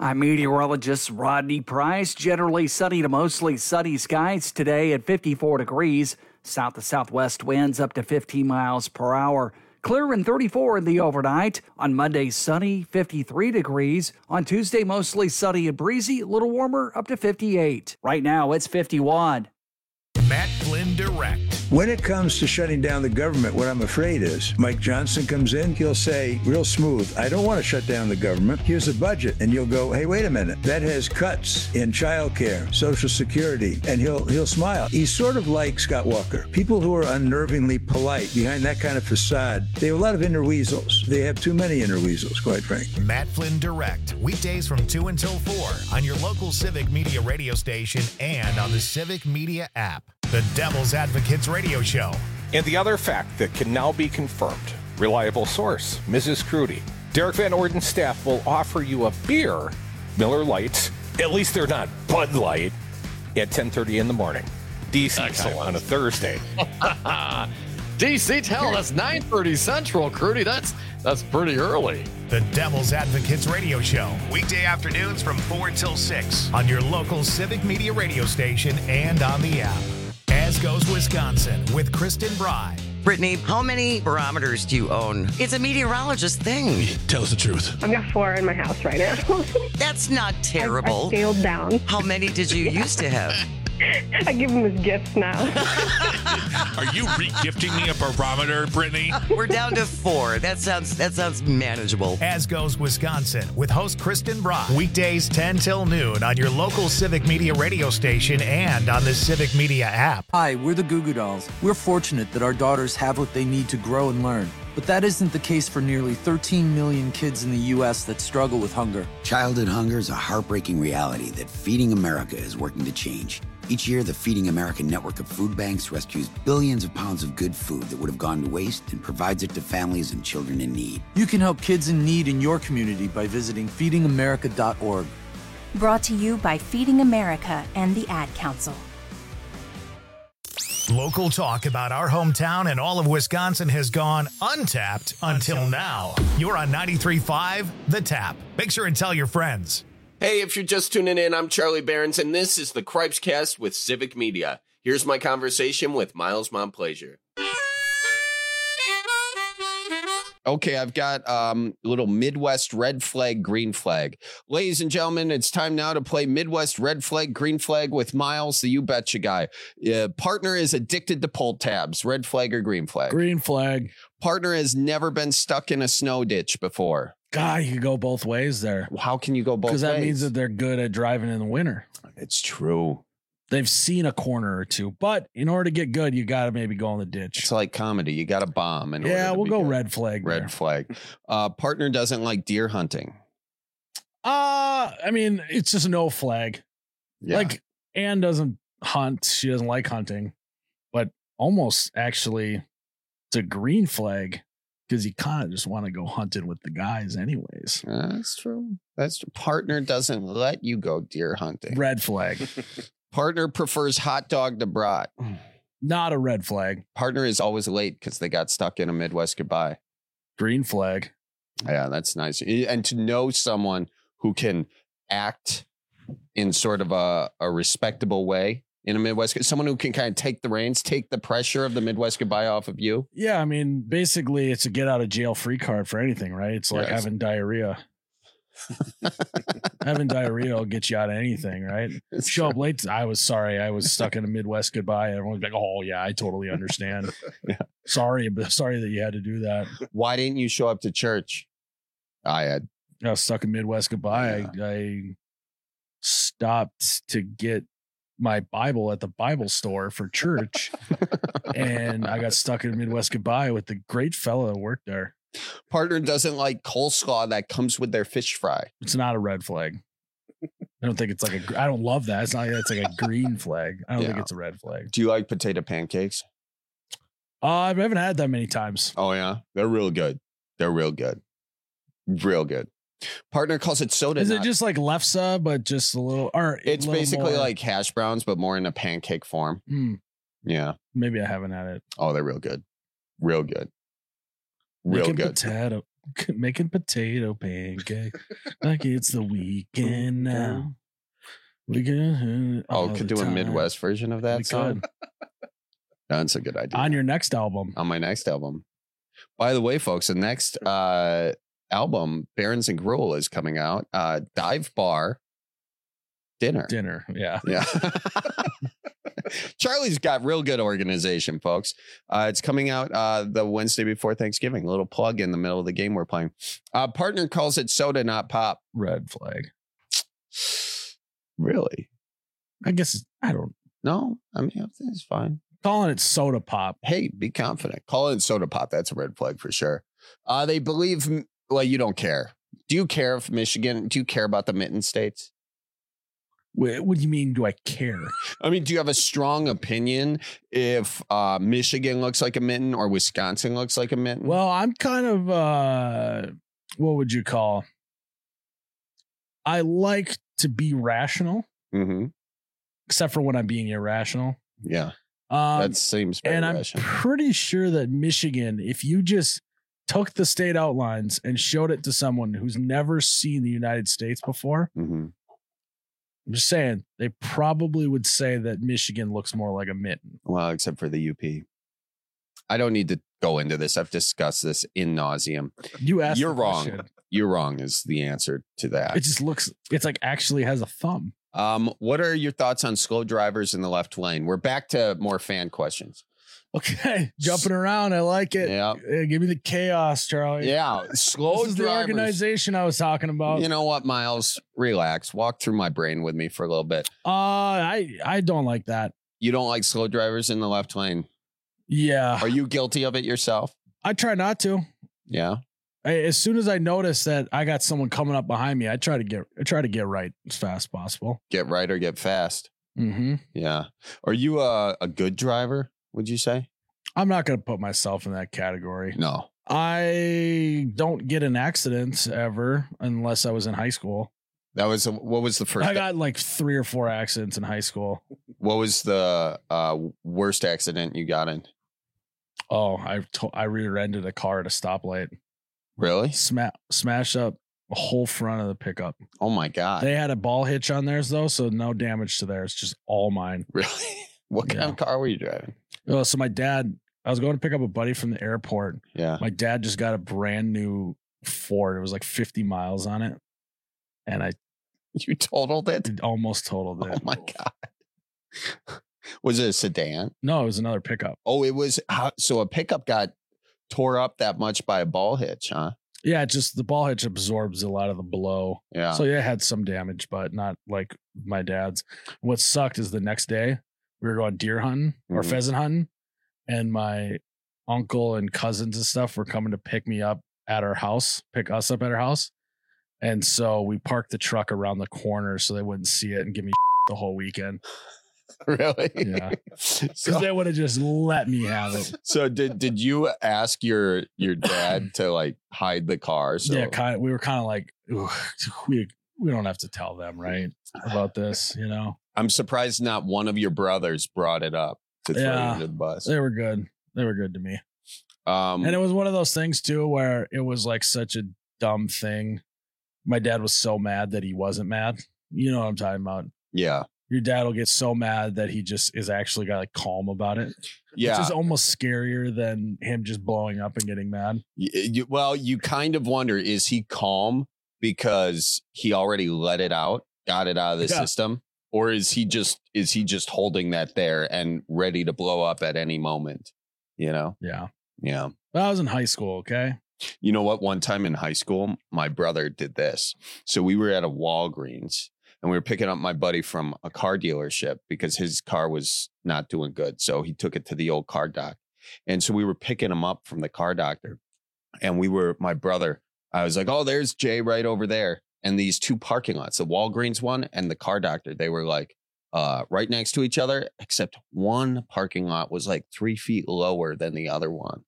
I'm meteorologist Rodney Price. Generally sunny to mostly sunny skies today at fifty-four degrees. South to southwest winds up to fifteen miles per hour. Clear and thirty-four in the overnight. On Monday, sunny, fifty-three degrees. On Tuesday, mostly sunny and breezy, a little warmer, up to fifty-eight. Right now, it's fifty-one. Matt Flynn Direct. When it comes to shutting down the government, what I'm afraid is Mike Johnson comes in, he'll say real smooth, I don't want to shut down the government. Here's a budget. And you'll go, hey, wait a minute. That has cuts in childcare, Social Security, and he'll he'll smile. He's sort of like Scott Walker. People who are unnervingly polite behind that kind of facade, they have a lot of inner weasels. They have too many inner weasels, quite frankly. Matt Flynn Direct. Weekdays from two until four on your local Civic Media radio station and on the Civic Media app. The Devil's Advocates Radio Show. And the other fact that can now be confirmed. Reliable source, Missus Crudy. Derek Van Orden's staff will offer you a beer, Miller Lights, at least they're not Bud Light, at ten thirty in the morning. D C time on a Thursday. D C, tell that's nine thirty Central, Crudy. That's, that's pretty early. The Devil's Advocates Radio Show. Weekday afternoons from four till six on your local Civic Media radio station and on the app. As Goes Wisconsin with Kristen Bry. Brittany, how many barometers do you own? It's a meteorologist thing. Tell us the truth. I've got four in my house right now. That's not terrible. I, I scaled down. How many did you used to have? I give them as gifts now. Are you re-gifting me a barometer, Brittany? We're down to four. That sounds that sounds manageable. As Goes Wisconsin with host Kristen Brock. Weekdays ten till noon on your local Civic Media radio station and on the Civic Media app. Hi, we're the Goo Goo Dolls. We're fortunate that our daughters have what they need to grow and learn. But that isn't the case for nearly thirteen million kids in the U S that struggle with hunger. Childhood hunger is a heartbreaking reality that Feeding America is working to change. Each year, the Feeding America network of food banks rescues billions of pounds of good food that would have gone to waste and provides it to families and children in need. You can help kids in need in your community by visiting feeding america dot org. Brought to you by Feeding America and the Ad Council. Local talk about our hometown and all of Wisconsin has gone untapped until now. You're on ninety-three point five The Tap. Make sure and tell your friends. Hey, if you're just tuning in, I'm Charlie Behrens, and this is the Cripescast with Civic Media. Here's my conversation with Miles Montplaisir. Okay, I've got um, a little Midwest red flag, green flag. Ladies and gentlemen, it's time now to play Midwest red flag, green flag with Miles, the You Betcha guy. Uh, partner is addicted to pull tabs, red flag or green flag? Green flag. Partner has never been stuck in a snow ditch before. God, you can go both ways there. How can you go both ways? Because that means that they're good at driving in the winter. It's true. They've seen a corner or two, but in order to get good, you got to maybe go in the ditch. It's like comedy. You got to bomb. In yeah, order we'll to go good. red flag. Red there. flag. Uh, partner doesn't like deer hunting. Uh, I mean, it's just no flag. Yeah. Like Anne doesn't hunt. She doesn't like hunting, but almost actually it's a green flag because you kind of just want to go hunting with the guys anyways. Uh, that's true. That's true. Partner doesn't let you go deer hunting. Red flag. Partner prefers hot dog to brat. Not a red flag. Partner is always late because they got stuck in a Midwest goodbye. Green flag. Yeah, that's nice. And to know someone who can act in sort of a, a respectable way in a Midwest, someone who can kind of take the reins, take the pressure of the Midwest goodbye off of you. Yeah, I mean, basically it's a get out of jail free card for anything, right? It's like yes. having diarrhea. Having diarrhea will get you out of anything, right? It's Show true. Up late. I was sorry. I was stuck in a Midwest goodbye. Everyone's like, oh, yeah, I totally understand. Yeah. Sorry, but sorry that you had to do that. Why didn't you show up to church? I had. I was stuck in Midwest goodbye. Yeah. I, I stopped to get my Bible at the Bible store for church. And I got stuck in Midwest goodbye with the great fellow that worked there. Partner doesn't like coleslaw that comes with their fish fry. It's not a red flag. I don't think it's like a, I don't love that. It's not, it's like a green flag. I don't yeah. think it's a red flag. Do you like potato pancakes? Uh, I haven't had that many times. Oh yeah. They're real good. They're real good. Real good. Partner calls it soda. Is nut. it just like lefse, but just a little, or it's a little basically more... like hash browns, but more in a pancake form. Mm. Yeah. Maybe I haven't had it. Oh, they're real good. Real good. Real Making good. Potato. making potato pancakes like it's the weekend now. We can. Oh, could do a Midwest version of that We song. could. That's a good idea. On your next album. On my next album. By the way, folks, the next uh, album, Barons and Gruel, is coming out. Uh, Dive Bar Dinner. Dinner. Yeah. Yeah. Charlie's got real good organization, folks. Uh, it's coming out uh, the Wednesday before Thanksgiving. A little plug in the middle of the game we're playing. Uh, partner calls it soda, not pop. Red flag. Really? I guess I don't know. I mean, it's fine. Calling it soda pop. Hey, be confident. Call it soda pop. That's a red flag for sure. Uh, they believe, well, you don't care. Do you care if Michigan, do you care about the mitten states? What, what do you mean, do I care? I mean, do you have a strong opinion if uh, Michigan looks like a mitten or Wisconsin looks like a mitten? Well, I'm kind of, uh, what would you call? I like to be rational, mm-hmm. except for when I'm being irrational. Yeah. Um, that seems very and I'm rational. pretty sure that Michigan, if you just took the state outlines and showed it to someone who's never seen the United States before, mm-hmm. I'm just saying they probably would say that Michigan looks more like a mitten. Well, except for the U P. I don't need to go into this. I've discussed this in nauseum. You asked. You're the wrong. question. You're wrong is the answer to that. It just looks, it's like actually has a thumb. Um, what are your thoughts on slow drivers in the left lane? We're back to more fan questions. Okay, jumping around, I like it. Yeah, uh, give me the chaos, Charlie. Yeah, slow this is drivers. the organization I was talking about. You know what, Miles? Relax. Walk through my brain with me for a little bit. Uh, I I don't like that. You don't like slow drivers in the left lane? Yeah. Are you guilty of it yourself? I try not to. Yeah. I, as soon as I notice that I got someone coming up behind me, I try to get I try to get right as fast as possible. Get right or get fast. Mm-hmm. Yeah. Are you a, a good driver, would you say? I'm not going to put myself in that category. No. I don't get in accidents ever unless I was in high school. That was, a, what was the first? I got like three or four accidents in high school. What was the uh, worst accident you got in? Oh, I to- I rear-ended a car at a stoplight. Really? Sma- smash up the whole front of the pickup. Oh my God. They had a ball hitch on theirs though, so no damage to theirs, just all mine. Really? What kind Yeah. of car were you driving? Oh, so my dad, I was going to pick up a buddy from the airport. Yeah. My dad just got a brand new Ford. It was like fifty miles on it. And I You totaled it? almost totaled it. Oh my God. Was it a sedan? No, it was another pickup. Oh, it was. Uh, so a pickup got tore up that much by a ball hitch, huh? Yeah, it just the ball hitch absorbs a lot of the blow. Yeah. So yeah, it had some damage, but not like my dad's. What sucked is the next day we were going deer hunting or Mhm. pheasant hunting, and my uncle and cousins and stuff were coming to pick me up at our house, pick us up at our house. And so we parked the truck around the corner so they wouldn't see it and give me the whole weekend. Really? Yeah. Because So, they would have just let me have it. so did did you ask your your dad to like hide the car? So Yeah, kind of. We were kind of like, "Ooh, we we don't have to tell them, right, about this, you know. I'm surprised not one of your brothers brought it up to throw you Yeah. under the bus. They were good. They were good to me. Um, And it was one of those things too, where it was like such a dumb thing. My dad was so mad that he wasn't mad. You know what I'm talking about? yeah, Your dad will get so mad that he just is actually got like calm about it. yeah. Which is almost scarier than him just blowing up and getting mad. Y- you- well, you kind of wonder, is he calm because he already let it out, got it out of the Yeah. system, or is he just is he just holding that there and ready to blow up at any moment? You know? Yeah. Yeah. But I was in high school, okay? You know what? One time in high school, my brother did this. So we were at a Walgreens and we were picking up my buddy from a car dealership because his car was not doing good. So he took it to the old car doc. And so we were picking him up from the car doctor. And we were, my brother, I was like, oh, there's Jay right over there. And these two parking lots, the Walgreens one and the car doctor, they were like uh, right next to each other, except one parking lot was like three feet lower than the other one.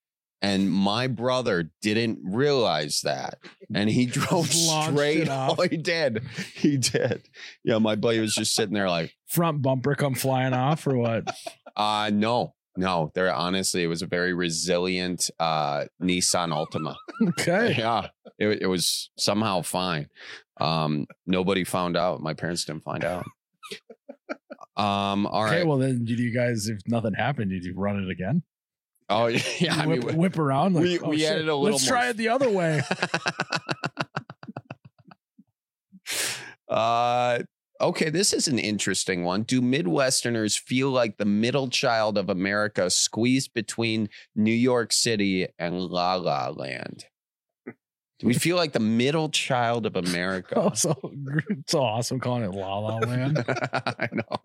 And my brother didn't realize that. And he drove Launched straight. it off. Oh, he did. He did. Yeah, my buddy was just sitting there like, Front bumper come flying off or what? uh, no, No, they're honestly, it was a very resilient uh, Nissan Altima. Okay. Yeah, it, it was somehow fine. Um, nobody found out. My parents didn't find out. Um, all okay, right. well then, did you guys, if nothing happened, did you run it again? Oh yeah, yeah. I whip, mean, whip around. Like, we oh, we shit, added a little. Let's more. try it the other way. uh, okay, this is an interesting one. Do Midwesterners feel like the middle child of America squeezed between New York City and La La Land? Do we feel like the middle child of America? Oh, so, so awesome calling it La La Land. I know.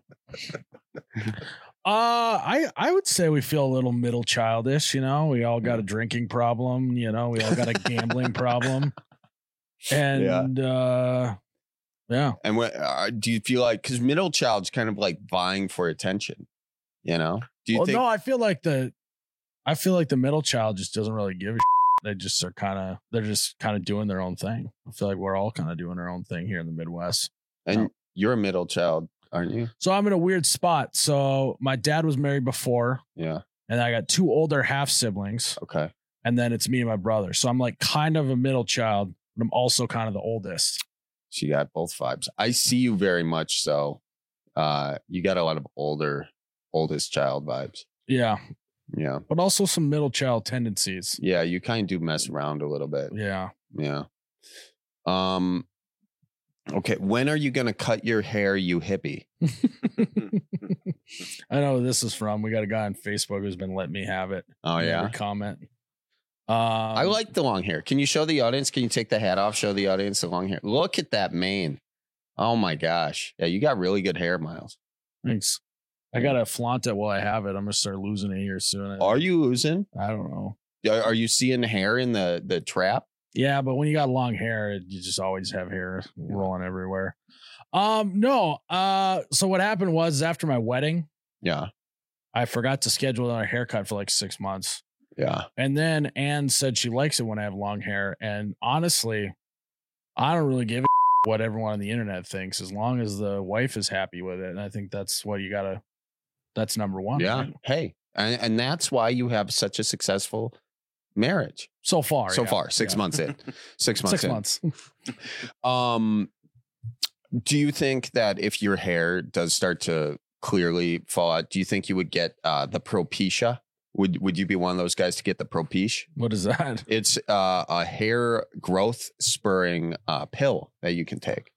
Uh, I I would say we feel a little middle childish. You know, we all got a drinking problem. You know, we all got a gambling problem. And yeah, uh, yeah. And what uh, do you feel like? Because middle child's kind of like vying for attention. You know? Do you well, think? No, I feel like the, I feel like the middle child just doesn't really give a. They just are kind of, they're just kind of doing their own thing. I feel like we're all kind of doing our own thing here in the Midwest. And no. You're a middle child, aren't you? So I'm in a weird spot. So my dad was married before. Yeah. And I got two older half siblings. Okay. And then it's me and my brother. So I'm like kind of a middle child, but I'm also kind of the oldest. She got both vibes. I see you very much so. Uh, you got a lot of older, oldest child vibes. Yeah. Yeah. But also some middle child tendencies. Yeah, you kind of do mess around a little bit. Yeah. Yeah. Um okay, when are you gonna cut your hair, you hippie? I know who this is from. We got a guy on Facebook who's been letting me have it. Oh yeah. Every comment. Um, I like the long hair. Can you show the audience? Can you take the hat off? Show the audience the long hair. Look at that mane. Oh my gosh. Yeah, you got really good hair, Miles. Thanks. I gotta flaunt it while I have it. I'm gonna start losing it here soon. Are you losing? I don't know. Are, are you seeing hair in the the trap? Yeah, but when you got long hair, you just always have hair rolling everywhere. Um, no. Uh, so what happened was after my wedding, yeah, I forgot to schedule another haircut for like six months. Yeah, and then Anne said she likes it when I have long hair, and honestly, I don't really give a what everyone on the internet thinks as long as the wife is happy with it. And I think that's what you gotta. That's number one. Yeah. Right? Hey, and, and that's why you have such a successful marriage so far. So yeah. far, six yeah. months in. Six months. Six in. months. um, do you think that if your hair does start to clearly fall out, do you think you would get uh, the Propecia? Would Would you be one of those guys to get the Propecia? What is that? It's uh, a hair growth spurring uh, pill that you can take.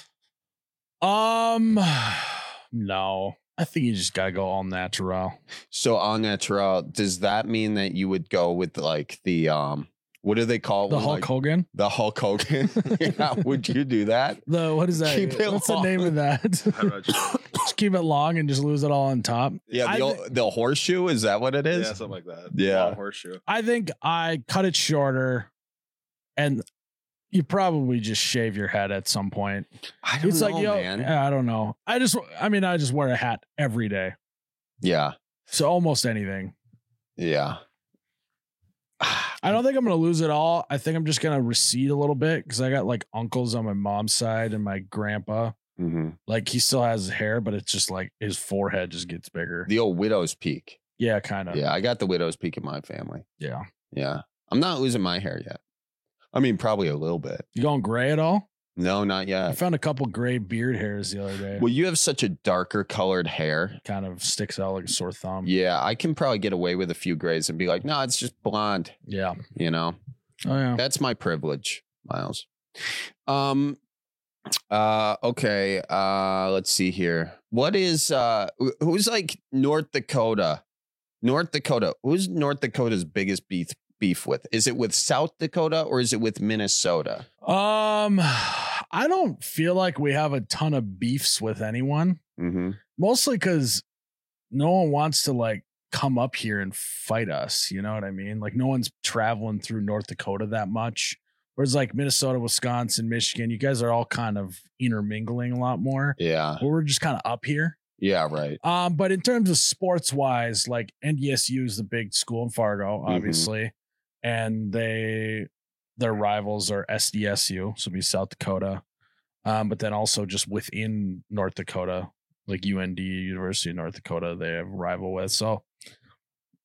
Um, no. I think you just gotta go all natural. So all natural, does that mean that you would go with like the um what do they call it? The Hulk like, Hogan? The Hulk Hogan. Yeah, would you do that? The what is that? Keep it What's long. the name of that? Just keep it long and just lose it all on top. Yeah, the, I old, th- the horseshoe, is that what it is? Yeah, something like that. Yeah. Long horseshoe. I think I cut it shorter, and you probably just shave your head at some point. I don't it's know, like, yo, man. I don't know. I just, I mean, I just wear a hat every day. Yeah. So almost anything. Yeah. I don't think I'm going to lose it all. I think I'm just going to recede a little bit because I got like uncles on my mom's side and my grandpa. Mm-hmm. Like he still has hair, but it's just like his forehead just gets bigger. The old widow's peak. Yeah, kind of. Yeah, I got the widow's peak in my family. Yeah. Yeah. I'm not losing my hair yet. I mean, probably a little bit. You going gray at all? No, not I yet. found a couple gray beard hairs the other day. Well, you have such a darker colored hair. Kind of sticks out like a sore thumb. Yeah, I can probably get away with a few grays and be like, no, it's just blonde. Yeah. You know? Oh, yeah. That's my privilege, Miles. Um, uh, okay. Uh, let's see here. What is, uh, who's like North Dakota? North Dakota. Who's North Dakota's biggest beef? beef with? Is it with South Dakota or is it with Minnesota? Um, I don't feel like we have a ton of beefs with anyone. Mm-hmm. Mostly because no one wants to like come up here and fight us. You know what I mean? Like no one's traveling through North Dakota that much. Whereas like Minnesota, Wisconsin, Michigan, you guys are all kind of intermingling a lot more. Yeah. But we're just kind of up here. Yeah, right. Um, but in terms of sports wise, like N D S U is the big school in Fargo, obviously. Mm-hmm. And they, their rivals are S D S U, so it'll be South Dakota. Um, but then also just within North Dakota, like U N D, University of North Dakota, they have a rival with. So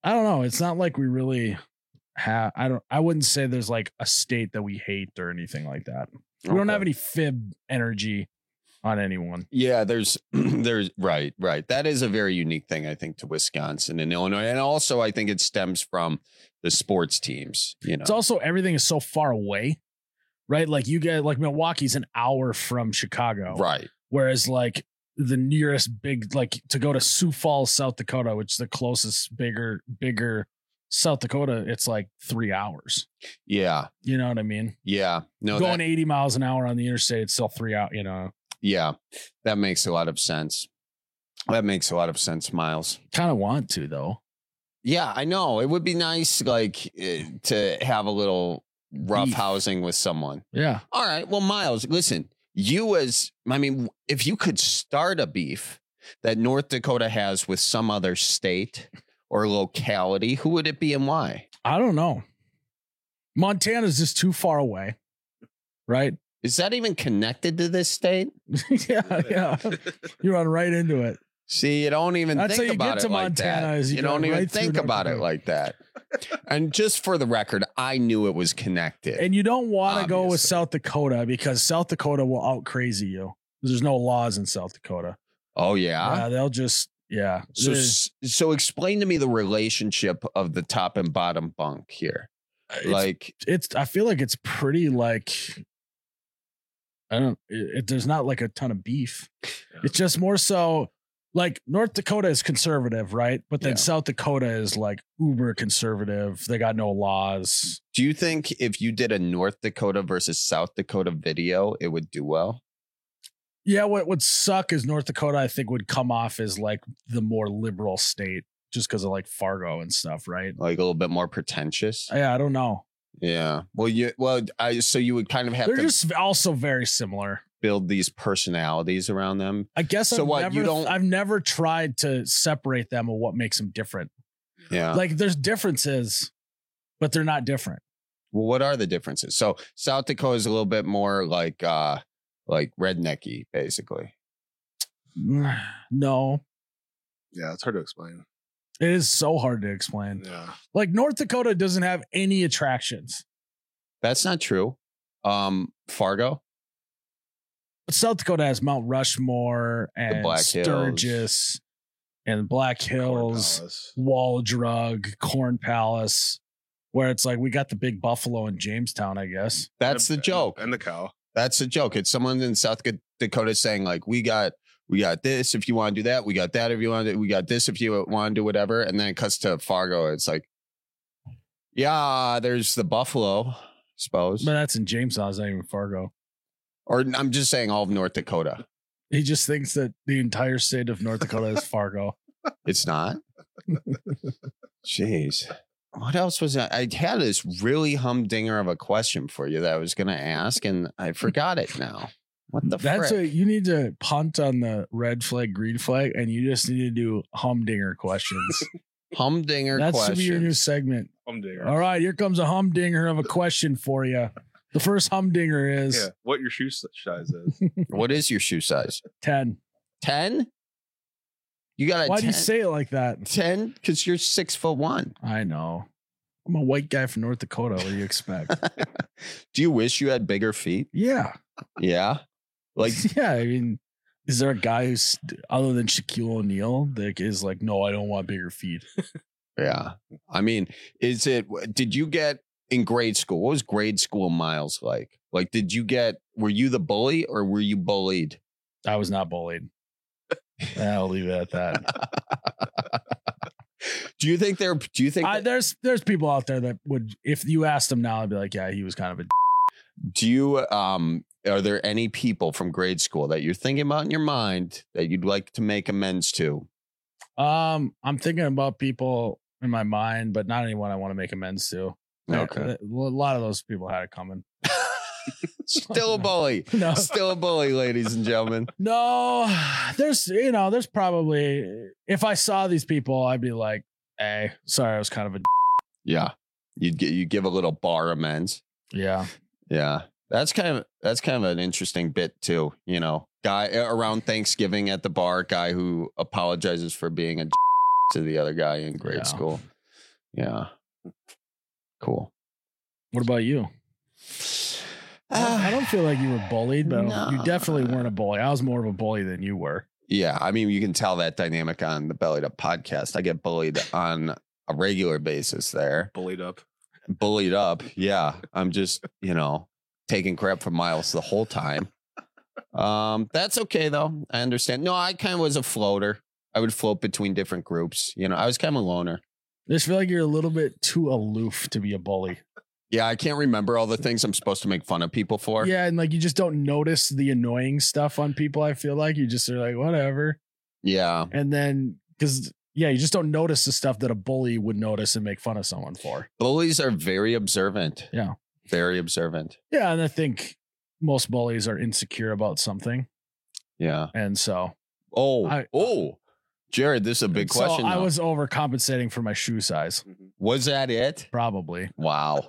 I don't know. It's not like we really have. I don't. I wouldn't say there's like a state that we hate or anything like that. We Okay. don't have any fib energy on anyone. Yeah, there's there's right, right. That is a very unique thing, I think, to Wisconsin and Illinois. And also I think it stems from the sports teams, you know. It's also everything is so far away, right? Like you get like Milwaukee's an hour from Chicago. Right. Whereas like the nearest big, like to go to Sioux Falls, South Dakota, which is the closest bigger, bigger South Dakota, it's like three hours. Yeah. You know what I mean? Yeah. No, Going that, eighty miles an hour on the interstate, it's still three out, you know. yeah, that makes a lot of sense. That makes a lot of sense, Miles. Kind of want to though. Yeah, I know. It would be nice, like, eh, to have a little rough Beef. housing with someone. Yeah. All right. Well, Miles, listen, you as, I mean, if you could start a beef that North Dakota has with some other state or locality, who would it be and why? I don't know. Montana's just too far away, right? Is that even connected to this state? yeah, yeah. You run right into it. See, you don't even That's think how you about get it to like Montana that. is you You don't drive even right through think North about it Dakota. like that. And just for the record, I knew it was connected. And you don't want to go with Obviously. South Dakota because South Dakota will out crazy you. There's no laws in South Dakota. Oh yeah. Yeah, they'll just yeah. So There's- so explain to me the relationship of the top and bottom bunk here. It's- Like it's I feel like it's pretty like I don't it, it- there's not like a ton of beef. It's just more so like North Dakota is conservative, right? But then Yeah. South Dakota is like uber conservative. They got no laws. do you think if you did a North Dakota versus South Dakota video, it would do well? Yeah, what would suck is North Dakota, I think, would come off as like the more liberal state just because of like Fargo and stuff, right? Like a little bit more pretentious? Yeah, I don't know. Yeah. Well, you well, I so you would kind of have They're to just also very similar. build these personalities around them. I guess So I've what, never, you don't- I've never tried to separate them of what makes them different. Yeah. Like there's differences, but they're not different. Well, what are the differences? So South Dakota is a little bit more like uh like rednecky, basically. No, Yeah, it's hard to explain. it is so hard to explain. Yeah. Like North Dakota doesn't have any attractions, That's not true. Um, Fargo. but South Dakota has Mount Rushmore and Black Hills. Sturgis and Black Hills, Palace. Wall Drug, Corn Palace, where it's like we got the big buffalo in Jamestown, I guess. That's the And- joke. And the cow. That's the joke. It's someone in South Dakota saying like, we got, we got this if you want to do that. We got that if you want to. We got this if you want to do whatever. And then it cuts to Fargo. It's like, yeah, there's the buffalo, I suppose. But that's in Jamestown, it's not even Fargo. Or I'm just saying all of North Dakota. He just thinks that the entire state of North Dakota is Fargo. It's not. Jeez. What else was I? I had this really humdinger of a question for you that I was going to ask, and I forgot it now. What the That's frick? a you need to punt on the red flag, green flag, and you just need to do humdinger questions. humdinger That questions. should be your new segment. Humdinger. All right, here comes a humdinger of a question for you. The first humdinger is Yeah. What your shoe size is. What is your shoe size? ten. ten? You got a Why ten? do you say it like that? ten? Because you're six foot one. I know. I'm a white guy from North Dakota. What do you expect? Do you wish you had bigger feet? Yeah. Yeah. Like, yeah, I mean, is there a guy who's other than Shaquille O'Neal that is like, no, I don't want bigger feet? yeah. I mean, is it, did you get in grade school? What was grade school Miles like? Like, did you get, were you the bully or were you bullied? I was not bullied. I'll leave it at that. Do you think there, do you think, I, there's there's people out there that would, if you asked them now, I'd be like, yeah, he was kind of a. do you, um, are there any people from grade school that you're thinking about in your mind that you'd like to make amends to? Um, I'm thinking about people in my mind, but not anyone I want to make amends to. Okay. A lot of those people had it coming. Still a bully. No. Still a bully, ladies and gentlemen. No, there's, you know, there's probably, if I saw these people, I'd be like, hey, sorry, I was kind of a. Yeah. You'd get, you give a little bar amends. Yeah. Yeah. That's kind of, that's kind of an interesting bit too. You know, guy around Thanksgiving at the bar, guy who apologizes for being a to the other guy in grade Yeah. school. Yeah. Cool. What about you? Uh, I don't feel like you were bullied, but no. You definitely weren't a bully. I was more of a bully than you were. Yeah. I mean, you can tell that dynamic on the Bellied Up podcast. I get bullied on a regular basis there. Bullied up. Bullied up. Yeah. I'm just, you know, taking crap from Miles the whole time. Um, that's okay, though. I understand. No, I kind of was a floater. I would float between different groups. You know, I was kind of a loner. I just feel like you're a little bit too aloof to be a bully. Yeah, I can't remember all the things I'm supposed to make fun of people for. Yeah, and like you just don't notice the annoying stuff on people. I feel like you just are like, whatever. Yeah. And then, because, yeah, you just don't notice the stuff that a bully would notice and make fun of someone for. Bullies are very observant. Yeah. Very observant. Yeah, and I think most bullies are insecure about something. Yeah. And so. Oh, I, oh. Jared, this is a big so question. I though. was overcompensating for my shoe size. Was that it? Probably. Wow.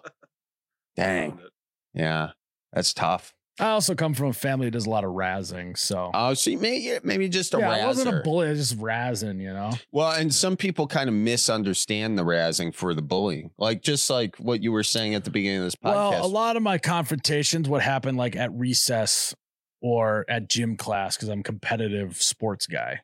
Dang. Yeah, that's tough. I also come from a family that does a lot of razzing, so. Oh, see, maybe, maybe just a yeah, razzer. I wasn't a bully, I was just razzing, you know? Well, and some people kind of misunderstand the razzing for the bullying. Like, just like what you were saying at the beginning of this podcast. Well, a lot of my confrontations would happen like at recess or at gym class because I'm a competitive sports guy.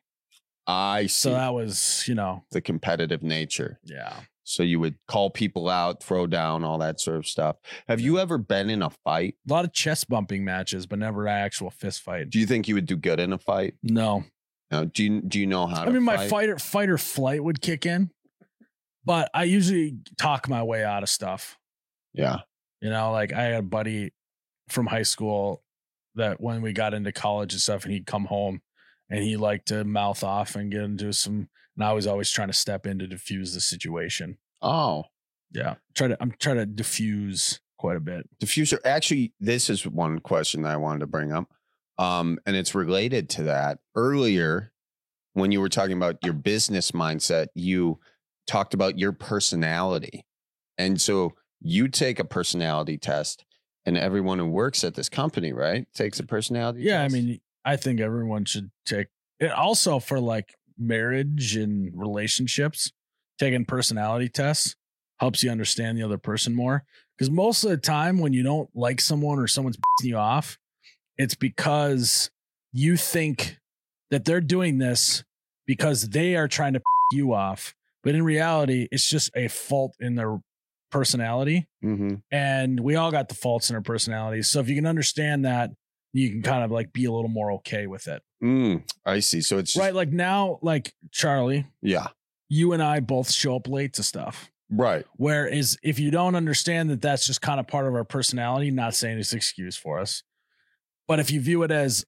I see. So that was, you know. The competitive nature. Yeah. So you would call people out, throw down, all that sort of stuff. Have you ever been in a fight? A lot of chest bumping matches, but never an actual fist fight. Do you think you would do good in a fight? No. No. Do you do you know how I to mean, my fight? fighter fight or flight would kick in, but I usually talk my way out of stuff. Yeah. You know, like I had a buddy from high school that when we got into college and stuff, and he'd come home and he liked to mouth off and get into some. And I was always trying to step in to diffuse the situation. Oh, yeah. Try to. I'm trying to diffuse quite a bit. Diffuser. Actually, this is one question that I wanted to bring up, um, and it's related to that. Earlier, when you were talking about your business mindset, you talked about your personality, and so you take a personality test, and everyone who works at this company, right, takes a personality. Yeah, test. I mean, I think everyone should take it. Also, for like marriage and relationships, taking personality tests helps you understand the other person more. Because most of the time when you don't like someone or someone's pissing you off, it's because you think that they're doing this because they are trying to piss you off. But in reality, it's just a fault in their personality. Mm-hmm. And we all got the faults in our personalities. So if you can understand that, you can kind of like be a little more okay with it. Mm, I see. So it's just, right. Like now, like Charlie. Yeah. You and I both show up late to stuff. Right. Whereas if you don't understand that that's just kind of part of our personality, not saying it's an excuse for us, but if you view it as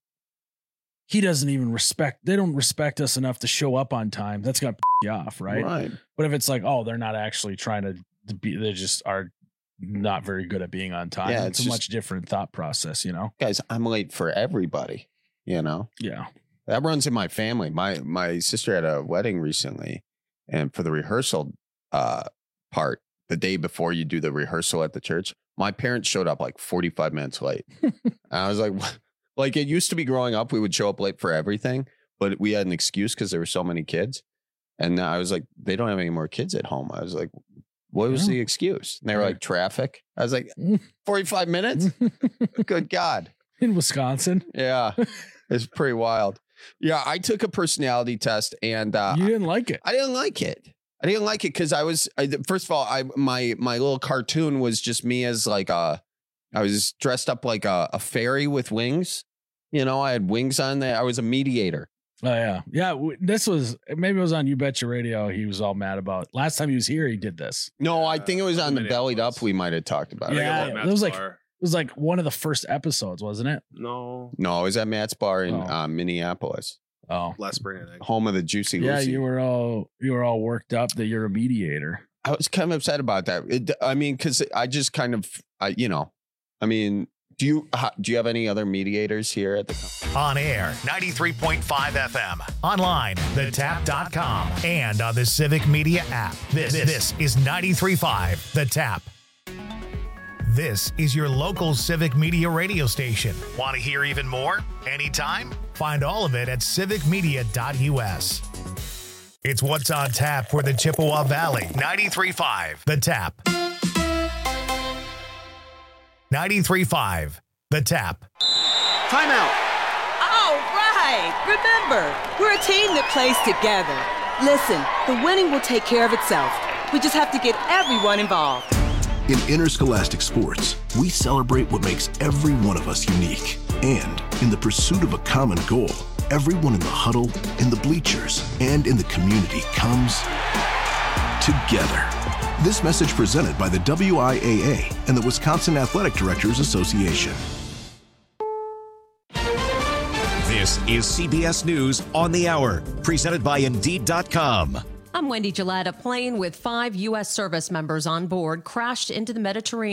he doesn't even respect, they don't respect us enough to show up on time, that's going to piss you off. Right. Right. But if it's like, oh, they're not actually trying to, to be, they just are not very good at being on time. Yeah, it's, it's a just, much different thought process, you know? Guys, I'm late for everybody, you know? Yeah. That runs in my family. My my sister had a wedding recently, and for the rehearsal uh, part, the day before you do the rehearsal at the church, my parents showed up like forty-five minutes late. And I was like, what? Like it used to be growing up, we would show up late for everything, but we had an excuse because there were so many kids. And I was like, they don't have any more kids at home. I was like, what was Yeah. the excuse? And they were like, traffic. I was like, forty-five minutes? Good God. In Wisconsin. Yeah. It's pretty wild. Yeah, I took a personality test and uh, you didn't like it. I didn't like it. I didn't like it because I was I, first of all, I my my little cartoon was just me as like a I was dressed up like a, a fairy with wings. You know, I had wings on there. I was a mediator. Oh yeah, yeah. w- This was maybe it was on You Betcha Radio. He was all mad about last time he was here. He did this. No, I think it was on the Bellied Up. We might have talked about Yeah, it. it was like it was like one of the first episodes, wasn't it? No. No, it was at Matt's Bar in Oh. uh, Minneapolis, Oh, Last spring, I think. home of the Juicy yeah. Lucy. You were all you were all worked up that you're a mediator. I was kind of upset about that. It, I mean, because I just kind of, I, you know, I mean, do you how, do you have any other mediators here at the company? On air, ninety-three point five F M. Online, the tap dot com. And on the Civic Media app. This, this is ninety-three point five The Tap. This is your local Civic Media radio station. Want to hear even more? Anytime? Find all of it at civic media dot U S. It's what's on tap for the Chippewa Valley. ninety-three point five The Tap. ninety-three point five The Tap. Timeout. All right. Remember, we're a team that plays together. Listen, the winning will take care of itself. We just have to get everyone involved. In interscholastic sports, we celebrate what makes every one of us unique. And in the pursuit of a common goal, everyone in the huddle, in the bleachers, and in the community comes together. This message presented by the W I A A and the Wisconsin Athletic Directors Association. This is C B S News on the Hour, presented by Indeed dot com. I'm Wendy Gillette. A plane with five U S service members on board crashed into the Mediterranean